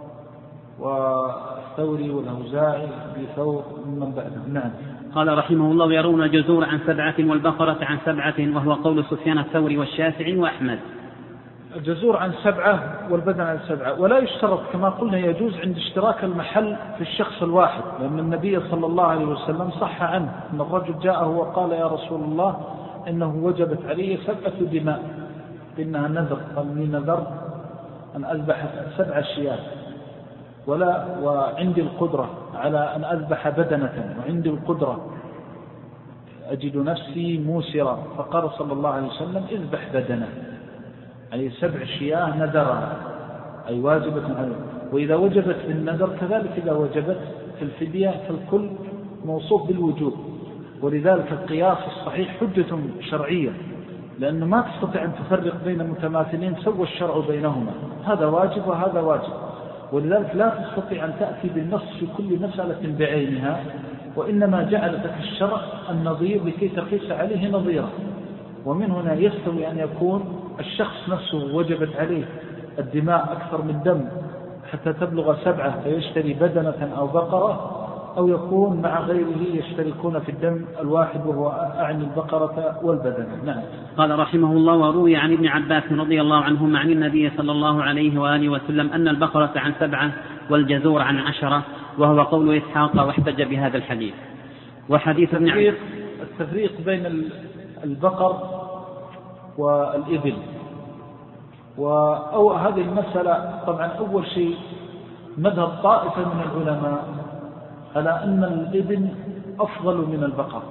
والثوري والأوزاعي بثور من بعدهم. نعم. قال رحمه الله: يرون الجزور عن سبعة والبقرة عن سبعة، وهو قول سفيان الثوري والشافعي وأحمد. الجزور عن سبعة والبدن عن سبعة، ولا يشترط كما قلنا يجوز عند اشتراك المحل في الشخص الواحد، لأن النبي صلى الله عليه وسلم صح عنه أن الرجل جاءه وقال يا رسول الله إنه وجبت علي سبعة دماء إنها نذر، قال لي نذر أن أذبح سبع شياه ولا وعندي القدرة على أن أذبح بدنة وعندي القدرة أجد نفسي موسرا، فقال صلى الله عليه وسلم اذبح بدنة، أي سبع شياه نذرها أي واجبة عليه. وإذا وجبت في النذر كذلك إذا وجبت في الفدية فالكل موصوف بالوجوب، ولذلك القياس الصحيح حجة شرعية، لأنه ما تستطيع أن تفرق بين متماثلين سوى الشرع بينهما، هذا واجب وهذا واجب، ولذلك لا تستطيع أن تأتي بالنص في كل مسألة بعينها، وإنما جعل لك الشرع النظير لكي تقيس عليه نظيرا. ومن هنا يستوي أن يكون الشخص نفسه وجبت عليه الدماء أكثر من دم حتى تبلغ سبعة فيشتري بدنة أو بقرة، أو يكون مع غيره يشتركون في الدم الواحد وهو أعني البقرة والبدنة. نعم. قال رحمه الله: وروي عن ابن عباس رضي الله عنهما عن النبي صلى الله عليه وآله وسلم أن البقرة عن سبعة والجزور عن عشرة، وهو قول إسحاق، واحتج بهذا الحديث. وحديث ابن عباس التفريق بين البقر والإبل، أو هذه المسألة طبعا أول شيء مذهب طائفة من العلماء على أن الإبل أفضل من البقر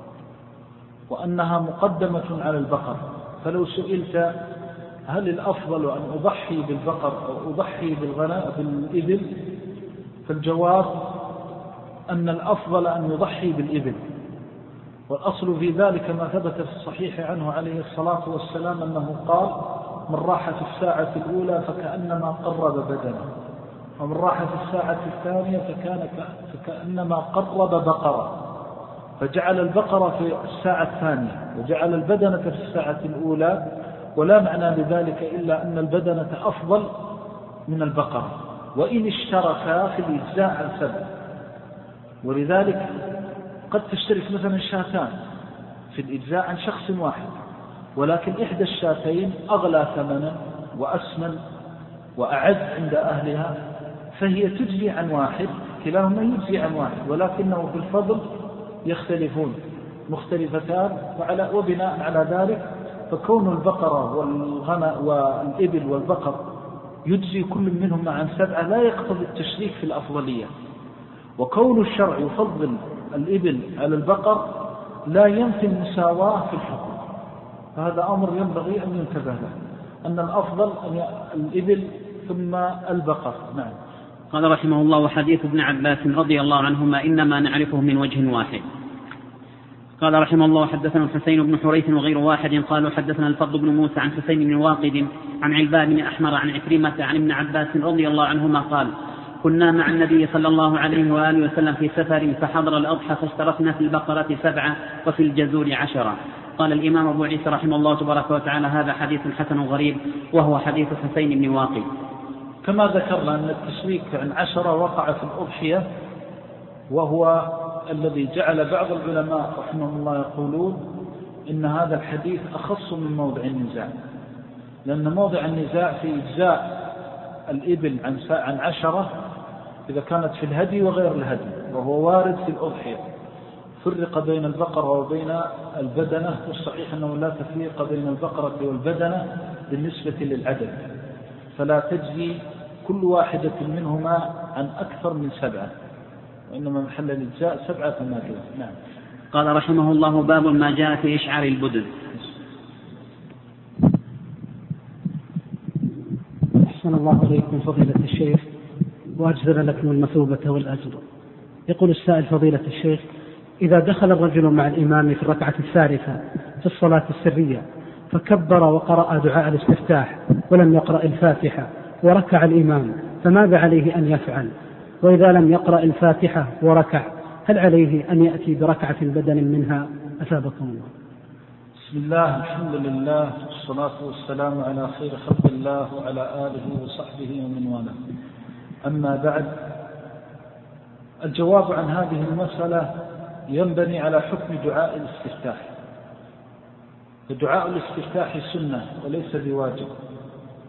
وأنها مقدمة على البقر. فلو سئلت هل الأفضل أن أضحي بالبقر أو أضحي بالغناء بالإبل، فالجواب أن الأفضل أن يضحي بالإبل، والأصل في ذلك ما ثبت في الصحيح عنه عليه الصلاة والسلام أنه قال: من راح في الساعة الأولى فكأنما قرب بدنه، ومن راح في الساعة الثانية فكان فكأنما قرب بقرة، فجعل البقرة في الساعة الثانية وجعل البدنة في الساعة الأولى، ولا معنى لذلك إلا أن البدنة أفضل من البقرة، وإن اشتركا في الإجزاء عن سبع. ولذلك قد تشترك مثلا شاتان في الإجزاء عن شخص واحد، ولكن إحدى الشاتين أغلى ثمنا وأسمن وأعز عند أهلها، فهي تجزي عن واحد، كلاهما يجزي عن واحد، ولكنه في الفضل يختلفون مختلفتان. وعلى وبناء على ذلك فكون البقرة والغنى والإبل والبقر يجزي كل منهما عن سبعة لا يقتضي التشريك في الأفضلية، وكون الشرع يفضل الإبل على البقر لا ينفي المساواة في الحكم، فهذا أمر ينبغي أن ينتبه له، أن الأفضل أن الإبل ثم البقر. نعم. قال رحمه الله: وحديث ابن عباس رضي الله عنهما إنما نعرفه من وجه واحد. قال رحمه الله: حدثنا الحسين بن حريث وغير واحد قالوا حدثنا الفضل بن موسى عن حسين بن واقد عن علبان بن أحمر عن عكرمة عن ابن عباس رضي الله عنهما قال: كنا مع النبي صلى الله عليه وآله وسلم في سفر فحضر الأضحى فاشتركنا في البقرة سبعة وفي الجزور عشرة. قال الإمام أبو عيسى رحمه الله تبارك وتعالى: هذا حديث حسن غريب، وهو حديث حسين بن واقد. كما ذكرنا أن التشريك عن عشرة وقع في الأضحية، وهو الذي جعل بعض العلماء رحمه الله يقولون إن هذا الحديث أخص من موضع النزاع، لأن موضع النزاع في إجزاء الإبل عن عن عشرة إذا كانت في الهدي وغير الهدي، وهو وارد في الأضحية. فرق بين البقرة وبين البدنة، والصحيح أنه لا تفريق بين البقرة والبدنة بالنسبة للعدد، فلا تجزي كل واحدة منهما عن أكثر من سبعة، وإنما محل الإجزاء سبعة ثمانية. نعم. قال رحمه الله: باب ما جاء في إشعار البدن. أحسن الله عليكم فضيلة الشيخ، وأجزل لكم المثوبة والأجر. يقول السائل: فضيلة الشيخ، إذا دخل الرجل مع الإمام في الركعة الثالثة في الصلاة السرية فكبر وقرأ دعاء الاستفتاح ولم يقرأ الفاتحة وركع الإمام، فماذا عليه أن يفعل؟ وإذا لم يقرأ الفاتحة وركع، هل عليه أن يأتي بركعة بدن منها؟ أثابكم الله. بسم الله، الحمد لله، والصلاة والسلام على خير خلق الله وعلى آله وصحبه ومن والاه. أما بعد، الجواب عن هذه المسألة ينبني على حكم دعاء الاستفتاح. فدعاء الاستفتاح سنة وليس بواجب،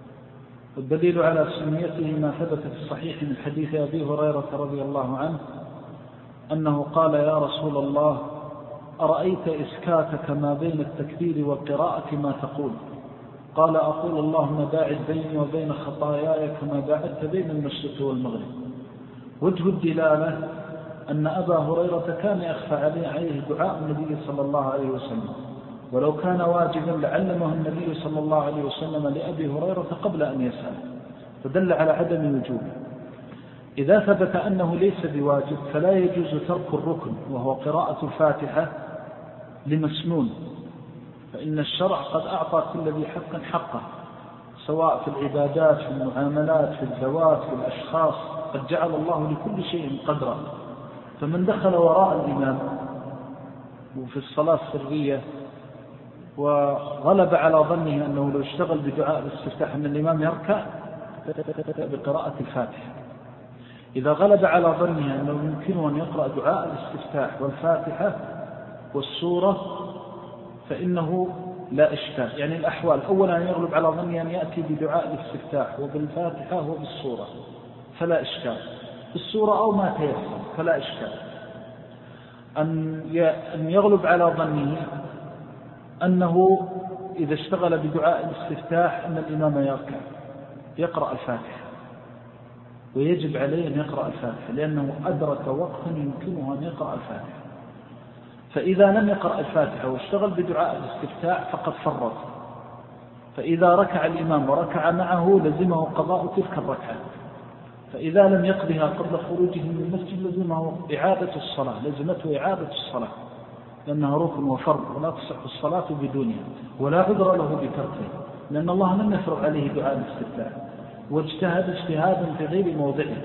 والدليل على سنيته ما ثبت في الصحيح من حديث أبي هريرة رضي الله عنه أنه قال يا رسول الله أرأيت إسكاتك ما بين التكبير والقراءة ما تقول؟ قال أقول اللهم باعد بيني وبين خطاياي كما باعدت بين المشرق والمغرب. وجه الدلالة أن أبا هريرة كان يخفى عليه دعاء النبي صلى الله عليه وسلم، ولو كان واجبا لعلمه النبي صلى الله عليه وسلم لأبي هريرة قبل أن يسأل، فدل على عدم وجوبه. إذا ثبت أنه ليس بواجب فلا يجوز ترك الركن وهو قراءة الفاتحة لمسنون، فإن الشرع قد أعطى كل ذي حق حقه، سواء في العبادات في المعاملات في الزواج في الأشخاص، قد جعل الله لكل شيء قدرا. فمن دخل وراء الإمام وفي الصلاة السرية وغلب على ظنه أنه لو اشتغل بدعاء الاستفتاح أن الإمام يركع بقراءة الفاتحة، إذا غلب على ظنه أنه يمكنه أن يقرأ دعاء الاستفتاح والفاتحة والسورة فإنه لا إشكال. يعني الأحوال أولا أن يغلب على ظنه أن يأتي بدعاء الاستفتاح وبالفاتحة وبالسورة فلا إشكال، بالسورة أو ما تيسر فلا إشكال. أن يغلب على ظنه أنه إذا اشتغل بدعاء الاستفتاح أن الإمام يركع يقرأ الفاتحة، ويجب عليه أن يقرأ الفاتحة لأنه أدرك وقتا يمكنه أن يقرأ الفاتحة. فإذا لم يقرأ الفاتحة واشتغل بدعاء الاستفتاح فقد فرط، فإذا ركع الإمام وركع معه لزمه قضاء تلك الركعة، فإذا لم يقضها قبل خروجه من المسجد لزمه إعادة الصلاة، لزمته إعادة الصلاة لأنها ركن وفرض ولا تصح الصلاة بدونها، ولا عذر له بتركه لأن الله لم يفرض عليه دعاء الاستفتاح، واجتهد اجتهادا في غير موضعه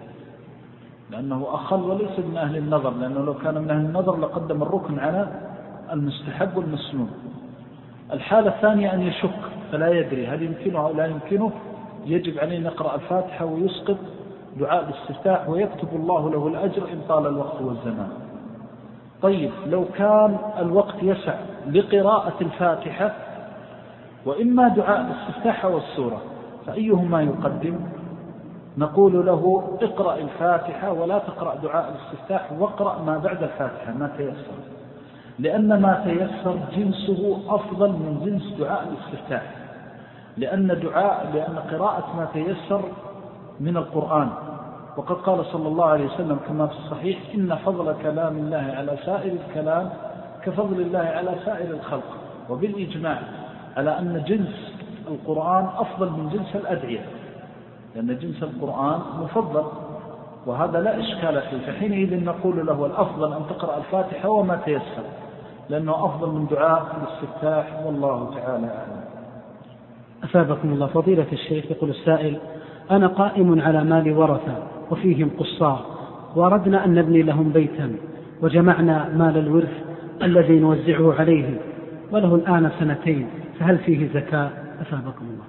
لأنه أخل وليس من أهل النظر، لأنه لو كان من أهل النظر لقدم الركن على المستحب والمسنون. الحالة الثانية أن يشك فلا يدري هل يمكنه أو لا يمكنه، يجب عليه أن يقرأ الفاتحة ويسقط دعاء الاستفتاح ويكتب الله له الأجر إن طال الوقت والزمان. طيب لو كان الوقت يسع لقراءة الفاتحة وإما دعاء الاستفتاح والسورة فأيهما يقدم؟ نقول له اقرأ الفاتحة ولا تقرأ دعاء الاستفتاح، واقرأ ما بعد الفاتحة ما تيسر، لأن ما تيسر جنسه أفضل من جنس دعاء الاستفتاح، لأن دعاء لأن قراءة ما تيسر من القرآن، وقد قال صلى الله عليه وسلم كما في الصحيح إن فضل كلام الله على سائر الكلام كفضل الله على سائر الخلق، وبالإجماع على أن جنس القرآن أفضل من جنس الأدعية، لأن جنس القرآن مفضل وهذا لا إشكال فيه. فحينئذ نقول له الأفضل أن تقرأ الفاتحة وما تيسر لأنه أفضل من دعاء الاستفتاح، والله تعالى أعلم. أثابكم الله. فضيلة الشيخ يقول السائل: أنا قائم على مال ورثة وفيهم قصار، وأردنا أن نبني لهم بيتا وجمعنا مال الورث الذي نوزعه عليهم وله الآن سنتين، فهل فيه زكاة؟ أثابكم الله.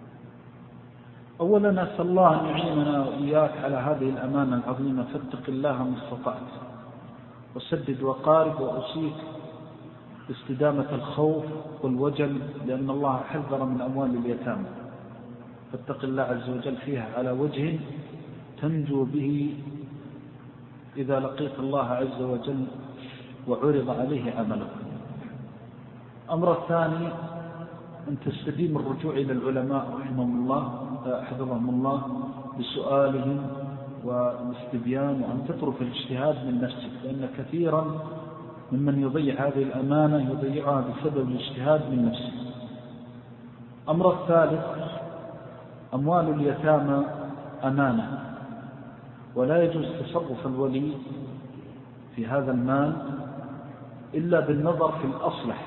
أولا نسأل الله أن يعيننا وإياك على هذه الأمانة العظيمة، فاتق الله ما استطعت وسدد وقارب، وأوصيك باستدامة الخوف والوجل لأن الله حذر من أموال اليتامى، فاتق الله عز وجل فيها على وجه تنجو به إذا لقيت الله عز وجل وعرض عليه عملك. أمر الثاني أن تستديم الرجوع إلى العلماء رحمهم الله حفظهم الله بسؤالهم والاستبيان، وأن تترك الاجتهاد من نفسك، لأن كثيرا ممن يضيع هذه الأمانة يضيعها بسبب الاجتهاد من نفسه. أمر الثالث: أموال اليتامى أمانة، ولا يجوز تصرف الولي في هذا المال إلا بالنظر في الأصلح،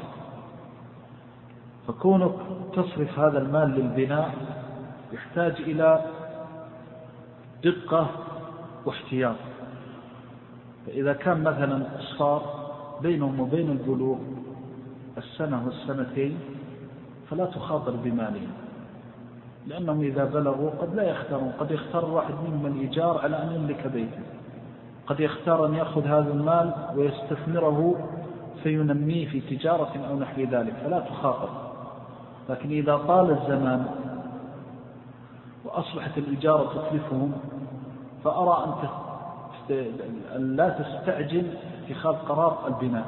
فكونك تصرف هذا المال للبناء يحتاج إلى دقة واحتياط، فإذا كان مثلا قصار بينهم وبين البلوغ السنة والسنتين فلا تخاطر بمالهم، لأنهم إذا بلغوا قد لا يختارون، قد يختار واحد منهم الإيجار على أن يملك بيته، قد يختار أن يأخذ هذا المال ويستثمره فينميه في تجارة أو نحو ذلك، فلا تخاطر. لكن إذا طال الزمان وأصبحت الإجارة تتلفهم، فأرى أن لا تستعجل اتخاذ قرار البناء،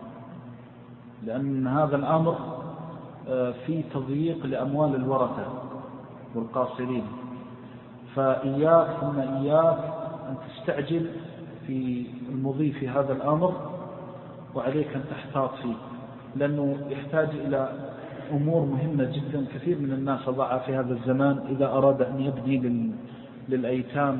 لأن هذا الأمر في تضييق لأموال الورثة والقاصرين. فإياك ثم إياك أن تستعجل في المضي في هذا الأمر، وعليك أن تحتاط فيه، لأنه يحتاج إلى أمور مهمة جدا. كثير من الناس ضاع في هذا الزمان إذا أراد أن يبدي للأيتام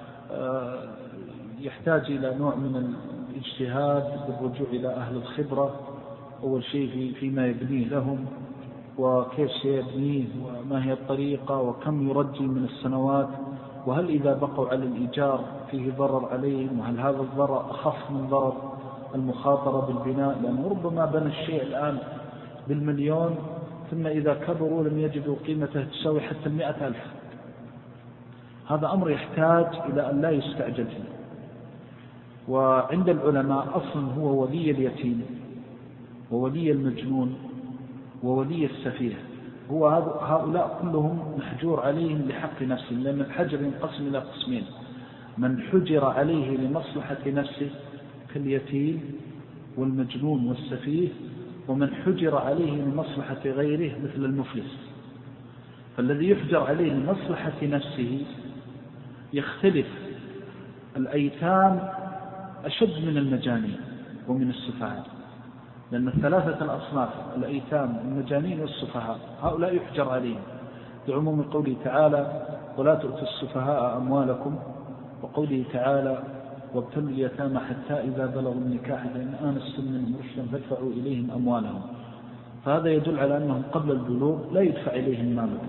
يحتاج إلى نوع من الاجتهاد بالرجوع إلى أهل الخبرة، أول شيء فيما يبنيه لهم وكيف سيبنيه وما هي الطريقة وكم يرجي من السنوات، وهل إذا بقوا على الإيجار فيه ضرر عليهم، وهل هذا الضرر أخف من ضرر المخاطرة بالبناء، لأنه ربما بنى الشيء الآن بالمليون ثم إذا كبروا لم يجدوا قيمته تساوي حتى المئة ألف. هذا أمر يحتاج إلى أن لا يستعجل فيه. وعند العلماء أصلا هو ولي اليتيم وولي المجنون وولي السفيه، هو هؤلاء كلهم محجور عليهم لحق نفسه، لأن الحجر ينقسم إلى قسمين: من حجر عليه لمصلحة نفسه كاليتيم والمجنون والسفيه، ومن حجر عليه لمصلحة غيره مثل المفلس. فالذي يحجر عليه لمصلحة نفسه يختلف. الأيتام أشد من المجانين ومن السفهاء، لأن الثلاثة الأصناف الأيتام المجانين والسفهاء هؤلاء يحجر عليهم بعموم قوله تعالى: ولا تؤتوا السفهاء أموالكم، وقوله تعالى: وابتلوا اليتامى حتى إذا بلغوا النكاح فإن آنستم منهم رشدا فادفعوا إليهم أموالهم. فهذا يدل على أنهم قبل البلوغ لا يدفع إليهم مالهم.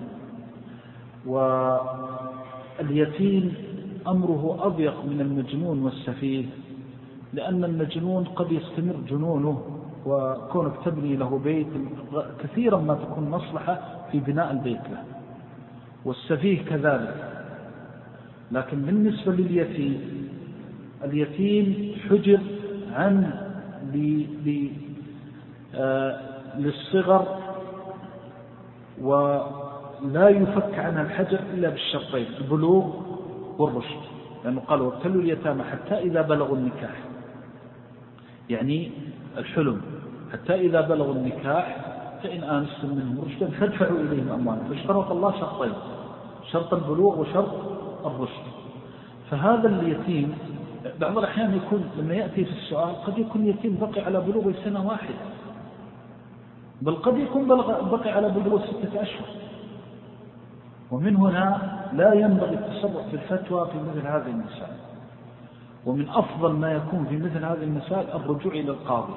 واليتيم أمره أضيق من المجنون والسفيه، لأن المجنون قد يستمر جنونه وكونك تبني له بيت كثيرا ما تكون مصلحة في بناء البيت له، والسفيه كذلك. لكن بالنسبة لليتيم، اليتيم حجر عن للصغر ولا يفك عنها الحجر إلا بالشرطين: البلوغ والرشد، لأنه قال: وابتلوا اليتامى حتى إذا بلغوا النكاح، يعني الحلم، حتى إذا بلغوا النكاح فإن آنستم منهم رشدا فادفعوا إليهم أموالهم. فاشترط الله شرطين: شرط البلوغ وشرط الرشد. فهذا اليتيم بعض الأحيان يكون لما يأتي في السؤال قد يكون يتيم بقي على بلوغ سنة واحدة، بل قد يكون بقي على بلوغ ستة أشهر. ومن هنا لا ينبغي التسرع في الفتوى في مثل هذه المسائل. ومن أفضل ما يكون في مثل هذه المسائل الرجوع إلى القاضي،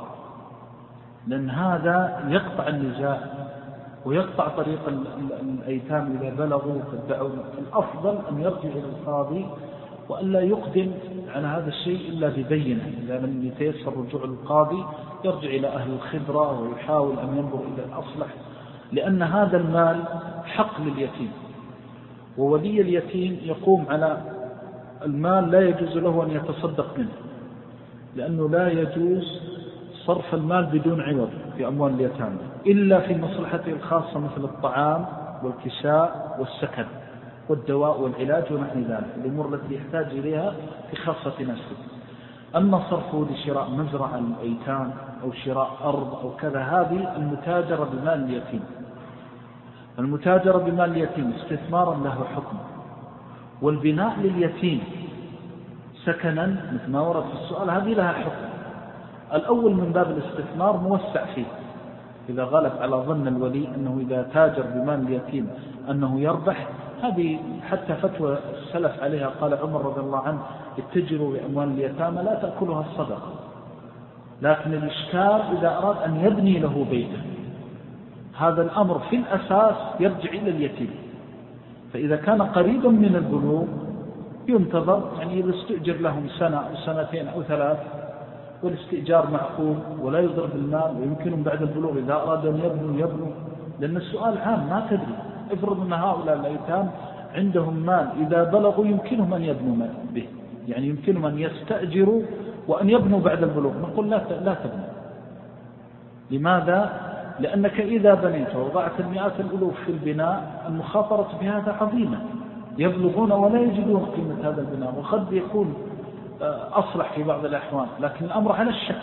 لأن هذا يقطع النزاع ويقطع طريق الأيتام إذا بلغوا فادعوا. الأفضل أن يرجع إلى القاضي وألا يقدم على هذا الشيء إلا ببينة. إذا لم يتيسر الرجوع للقاضي يرجع إلى أهل الخبرة ويحاول أن ينظر إلى الأصلح، لأن هذا المال حق لليتيم، وولي اليتيم يقوم على المال، لا يجوز له أن يتصدق منه، لأنه لا يجوز صرف المال بدون عوض في أموال اليتامى إلا في مصلحته الخاصة مثل الطعام والكساء والسكن والدواء والعلاج ونحن ذلك، الأمور التي يحتاج إليها في خاصة نفسه. أما صرفه لشراء مزرعة للأيتام أو شراء أرض أو كذا، هذه المتاجرة بمال اليتيم. المتاجرة بمال اليتيم استثمارا له حكم، والبناء لليتيم سكنا مثل ما ورد في السؤال هذه لها حكم. الأول من باب الاستثمار موسع فيه، إذا غلب على ظن الولي أنه إذا تاجر بمال اليتيم أنه يربح، هذه حتى فتوى السلف عليها. قال عمر رضي الله عنه: اتجروا بأموال اليتامى لا تأكلها الصدقة. لكن الإشكال إذا أراد أن يبني له بيتا، هذا الأمر في الأساس يرجع إلى اليتيم. فإذا كان قريبا من البلوغ ينتظر، يعني إذا استئجر لهم سنة أو سنتين أو ثلاث والاستئجار معقول ولا يضرب المال، ويمكنهم بعد البلوغ إذا أرادوا أن يبنوا يبنوا. لأن السؤال عام، ما تدري، افرض أن هؤلاء الأيتام عندهم مال إذا بلغوا يمكنهم أن يبنوا به، يعني يمكنهم أن يستأجروا وأن يبنوا بعد البلوغ، نقول لا لا تبنوا. لماذا؟ لأنك إذا بنيت ووضعت المئات الألوف في البناء المخاطرة بهذا عظيمة، يبلغون ولا يجدون قيمة هذا البناء، وقد يكون أصلح في بعض الأحوال، لكن الأمر على الشك.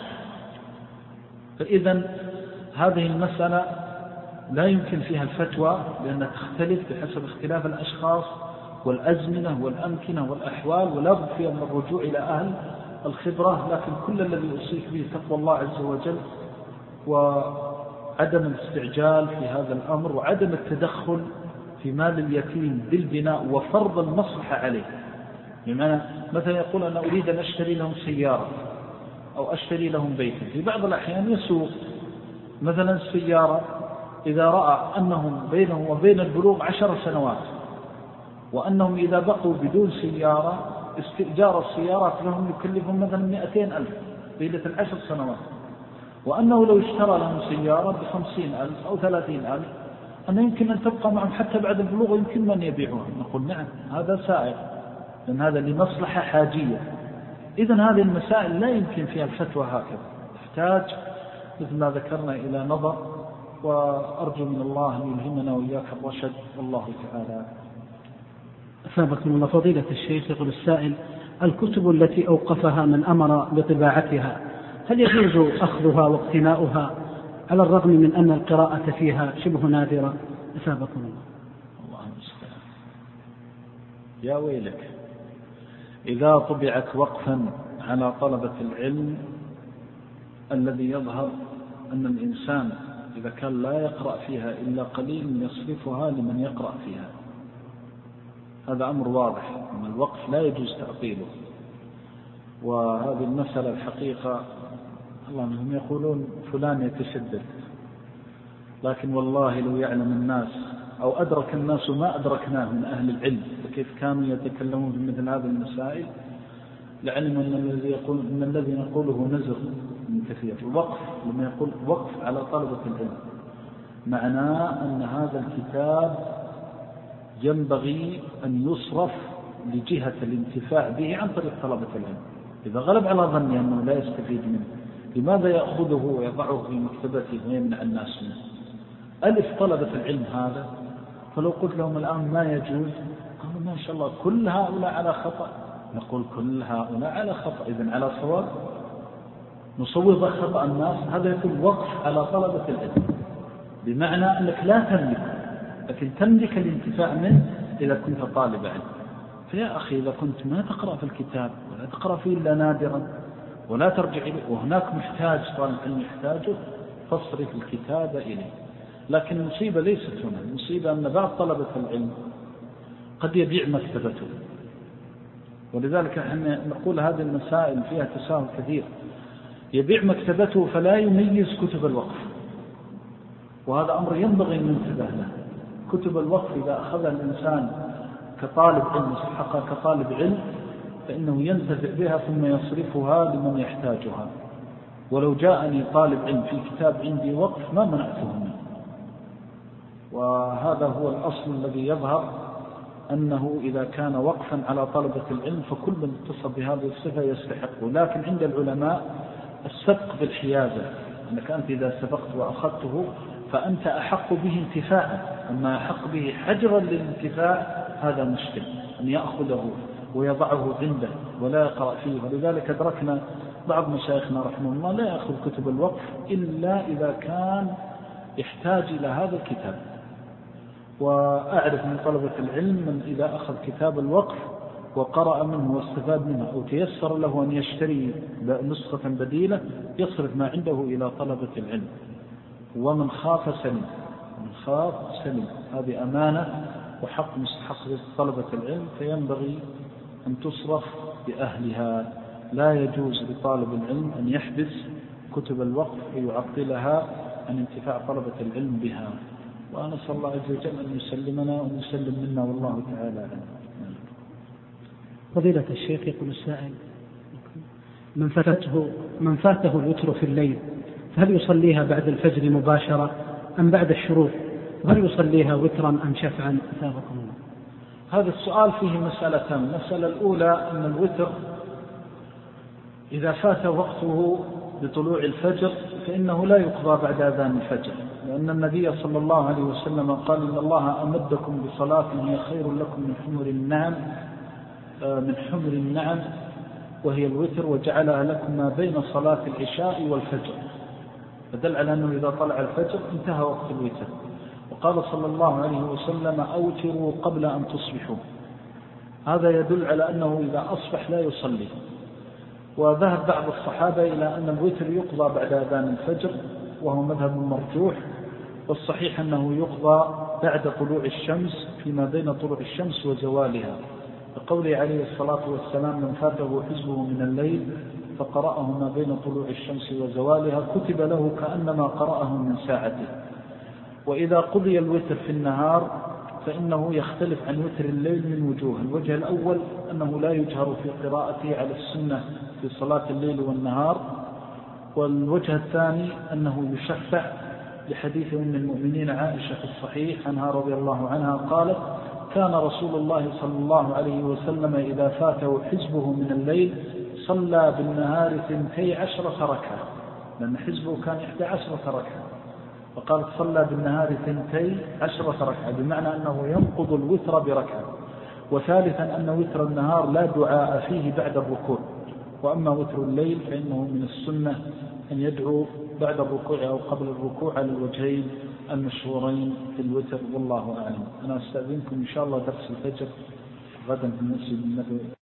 فإذا هذه المسألة لا يمكن فيها الفتوى، لأنها تختلف بحسب اختلاف الأشخاص والأزمنة والأمكنة والأحوال، ولا بد فيها من الرجوع إلى أهل الخبرة. لكن كل الذي أوصيك به تقوى الله عز وجل، وعدم الاستعجال في هذا الأمر، وعدم التدخل في مال اليتيم بالبناء وفرض المصلحة عليه. بمعنى مثلا يقول أنا أريد أن أشتري لهم سيارة أو أشتري لهم بيتا، في بعض الأحيان يسوق مثلا السيارة إذا رأى أنهم بينهم وبين البلوغ عشر سنوات، وأنهم إذا بقوا بدون سيارة استئجار السيارات لهم يكلفهم مثلا مئتين ألف طيلة العشر سنوات، وأنه لو اشترى لهم سيارة بخمسين ألف أو ثلاثين ألف أنه يمكن أن تبقى معهم حتى بعد البلوغ، يمكن من يبيعها. نقول نعم هذا سائر، لأن هذا لمصلحة حاجية. إذن هذه المسائل لا يمكن فيها الفتوى هكذا، تحتاج مثل ما ذكرنا إلى نظر، وأرجو من الله أن يلهمنا وإياك الرشد، والله تعالى. أثابكم الله. فضيلة الشيخ، يقول السائل: الكتب التي أوقفها من أمر بطباعتها هل يجوز أخذها واقتناؤها على الرغم من أن القراءة فيها شبه نادرة؟ أثابكم الله. الله المستعان. يا ويلك، إذا طبعت وقفا على طلبة العلم، الذي يظهر أن الإنسان إذا كان لا يقرأ فيها إلا قليل يصرفها لمن يقرأ فيها. هذا أمر واضح أن الوقف لا يجوز تعطيله. وهذه المسألة الحقيقة اللهم يقولون فلان يتشدد، لكن والله لو يعلم الناس أو أدرك الناس ما أدركناه من أهل العلم وكيف كانوا يتكلمون في مثل هذه المسائل، لعلم أن الذي يقول إن الذي نقوله نزغ من كثير. الوقف لما يقول وقف على طلبة العلم معناه أن هذا الكتاب ينبغي أن يصرف لجهة الانتفاع به عن طريق طلبة العلم. إذا غلب على ظني أنه لا يستفيد منه، لماذا يأخذه ويضعه في مكتبته ويمنع الناس منه؟ ألف طلبة العلم هذا، فلو قلت لهم الآن ما يجوز قالوا ما شاء الله كل هؤلاء على خطأ. نقول كل هؤلاء على خطأ، إذن على صواب. نصوب خطأ الناس، هذا يكون وقف على طلبة العلم، بمعنى أنك لا تملك، لكن تملك الانتفاع منه إذا كنت طالب علم. فيا أخي إذا كنت ما تقرأ في الكتاب ولا تقرأ فيه إلا نادرا ولا ترجع إليه، وهناك محتاج طالب علم يحتاجه، فاصرف الكتاب إليه. لكن المصيبة ليست هنا، المصيبة أن بعض طلبة العلم قد يبيع مكتبته، ولذلك احنا نقول هذه المسائل فيها تساهل كثير. يبيع مكتبته فلا يميز كتب الوقف، وهذا أمر ينبغي أن ننتبه له. كتب الوقف إذا أخذها الإنسان كطالب علم حقا كطالب علم فإنه ينتفع بها ثم يصرفها لمن يحتاجها. ولو جاءني طالب علم في كتاب عندي وقف ما منعته منه. وهذا هو الأصل الذي يظهر، أنه إذا كان وقفا على طلبة العلم فكل من اتصف بهذه الصفة يستحقه. لكن عند العلماء السبق بالحيازة، أنك أنت إذا سبقت وأخذته فأنت أحق به انتفاعا، أما أحق به حجرا للانتفاع هذا مشكل، أن يأخذه ويضعه عنده ولا يقرأ فيه. ولذلك أدركنا بعض مشايخنا رحمه الله لا يأخذ كتب الوقف إلا إذا كان يحتاج إلى هذا الكتاب. وأعرف من طلبة العلم من إذا أخذ كتاب الوقف وقرأ منه واستفاد منه أو تيسر له أن يشتري نسخة بديلة يصرف ما عنده إلى طلبة العلم. ومن خاف سلم، من خاف سلم، هذه أمانة وحق مستحق طلبة العلم، فينبغي أن تصرف بأهلها. لا يجوز لطالب العلم أن يحبس كتب الوقف ويعطلها عن انتفاع طلبة العلم بها. ونسأل الله عز وجل أن يسلمنا ويسلم منا، والله تعالى أعلم. فضيلة الشيخ، يقول السائل: من فاته من فاته الوتر في الليل فهل يصليها بعد الفجر مباشرة أم بعد الشروق؟ وهل يصليها وترا أم شفعا؟ أثابكم الله. هذا السؤال فيه مسألتان. المسألة الأولى أن الوتر إذا فات وقته بطلوع الفجر فإنه لا يقضى بعد أذان الفجر، لأن النبي صلى الله عليه وسلم قال إن الله أمدكم بصلاة هي خير لكم من حمر النعم من حمر النعم وهي الوتر، وجعلها لكم ما بين صلاة العشاء والفجر، فدل على أنه إذا طلع الفجر انتهى وقت الوتر. وقال صلى الله عليه وسلم أوتروا قبل أن تصبحوا، هذا يدل على أنه إذا أصبح لا يصلي. وذهب بعض الصحابة إلى أن الوتر يقضى بعد أذان الفجر، وهو مذهب مرجوح، والصحيح أنه يقضى بعد طلوع الشمس فيما بين طلوع الشمس وزوالها، لقوله عليه الصلاة والسلام من فاته حزبه من الليل فقرأه ما بين طلوع الشمس وزوالها كتب له كأنما قرأه من ساعته. وإذا قضي الوتر في النهار فإنه يختلف عن وتر الليل من وجوه. الوجه الأول أنه لا يجهر في قراءته على السنة في صلاة الليل والنهار، والوجه الثاني أنه يشفع لحديث أم المؤمنين عائشة في الصحيح عنها رضي الله عنها قالت كان رسول الله صلى الله عليه وسلم إذا فاته حزبه من الليل صلى بالنهار ثنتي عشرة ركعة، لأن حزبه كان إحدى عشرة ركعة، وقال صلى بالنهار ثنتي عشرة ركعة، بمعنى أنه ينقض الوتر بركعة. وثالثا أن وتر النهار لا دعاء فيه بعد الركوع، وأما وتر الليل فإنه من السنة أن يدعو بعد الركوع أو قبل الركوع على الوجهين المشهورين في الوتر، والله أعلم. أنا أستأذنكم إن شاء الله درس الفجر غدا في المسجد النبوي.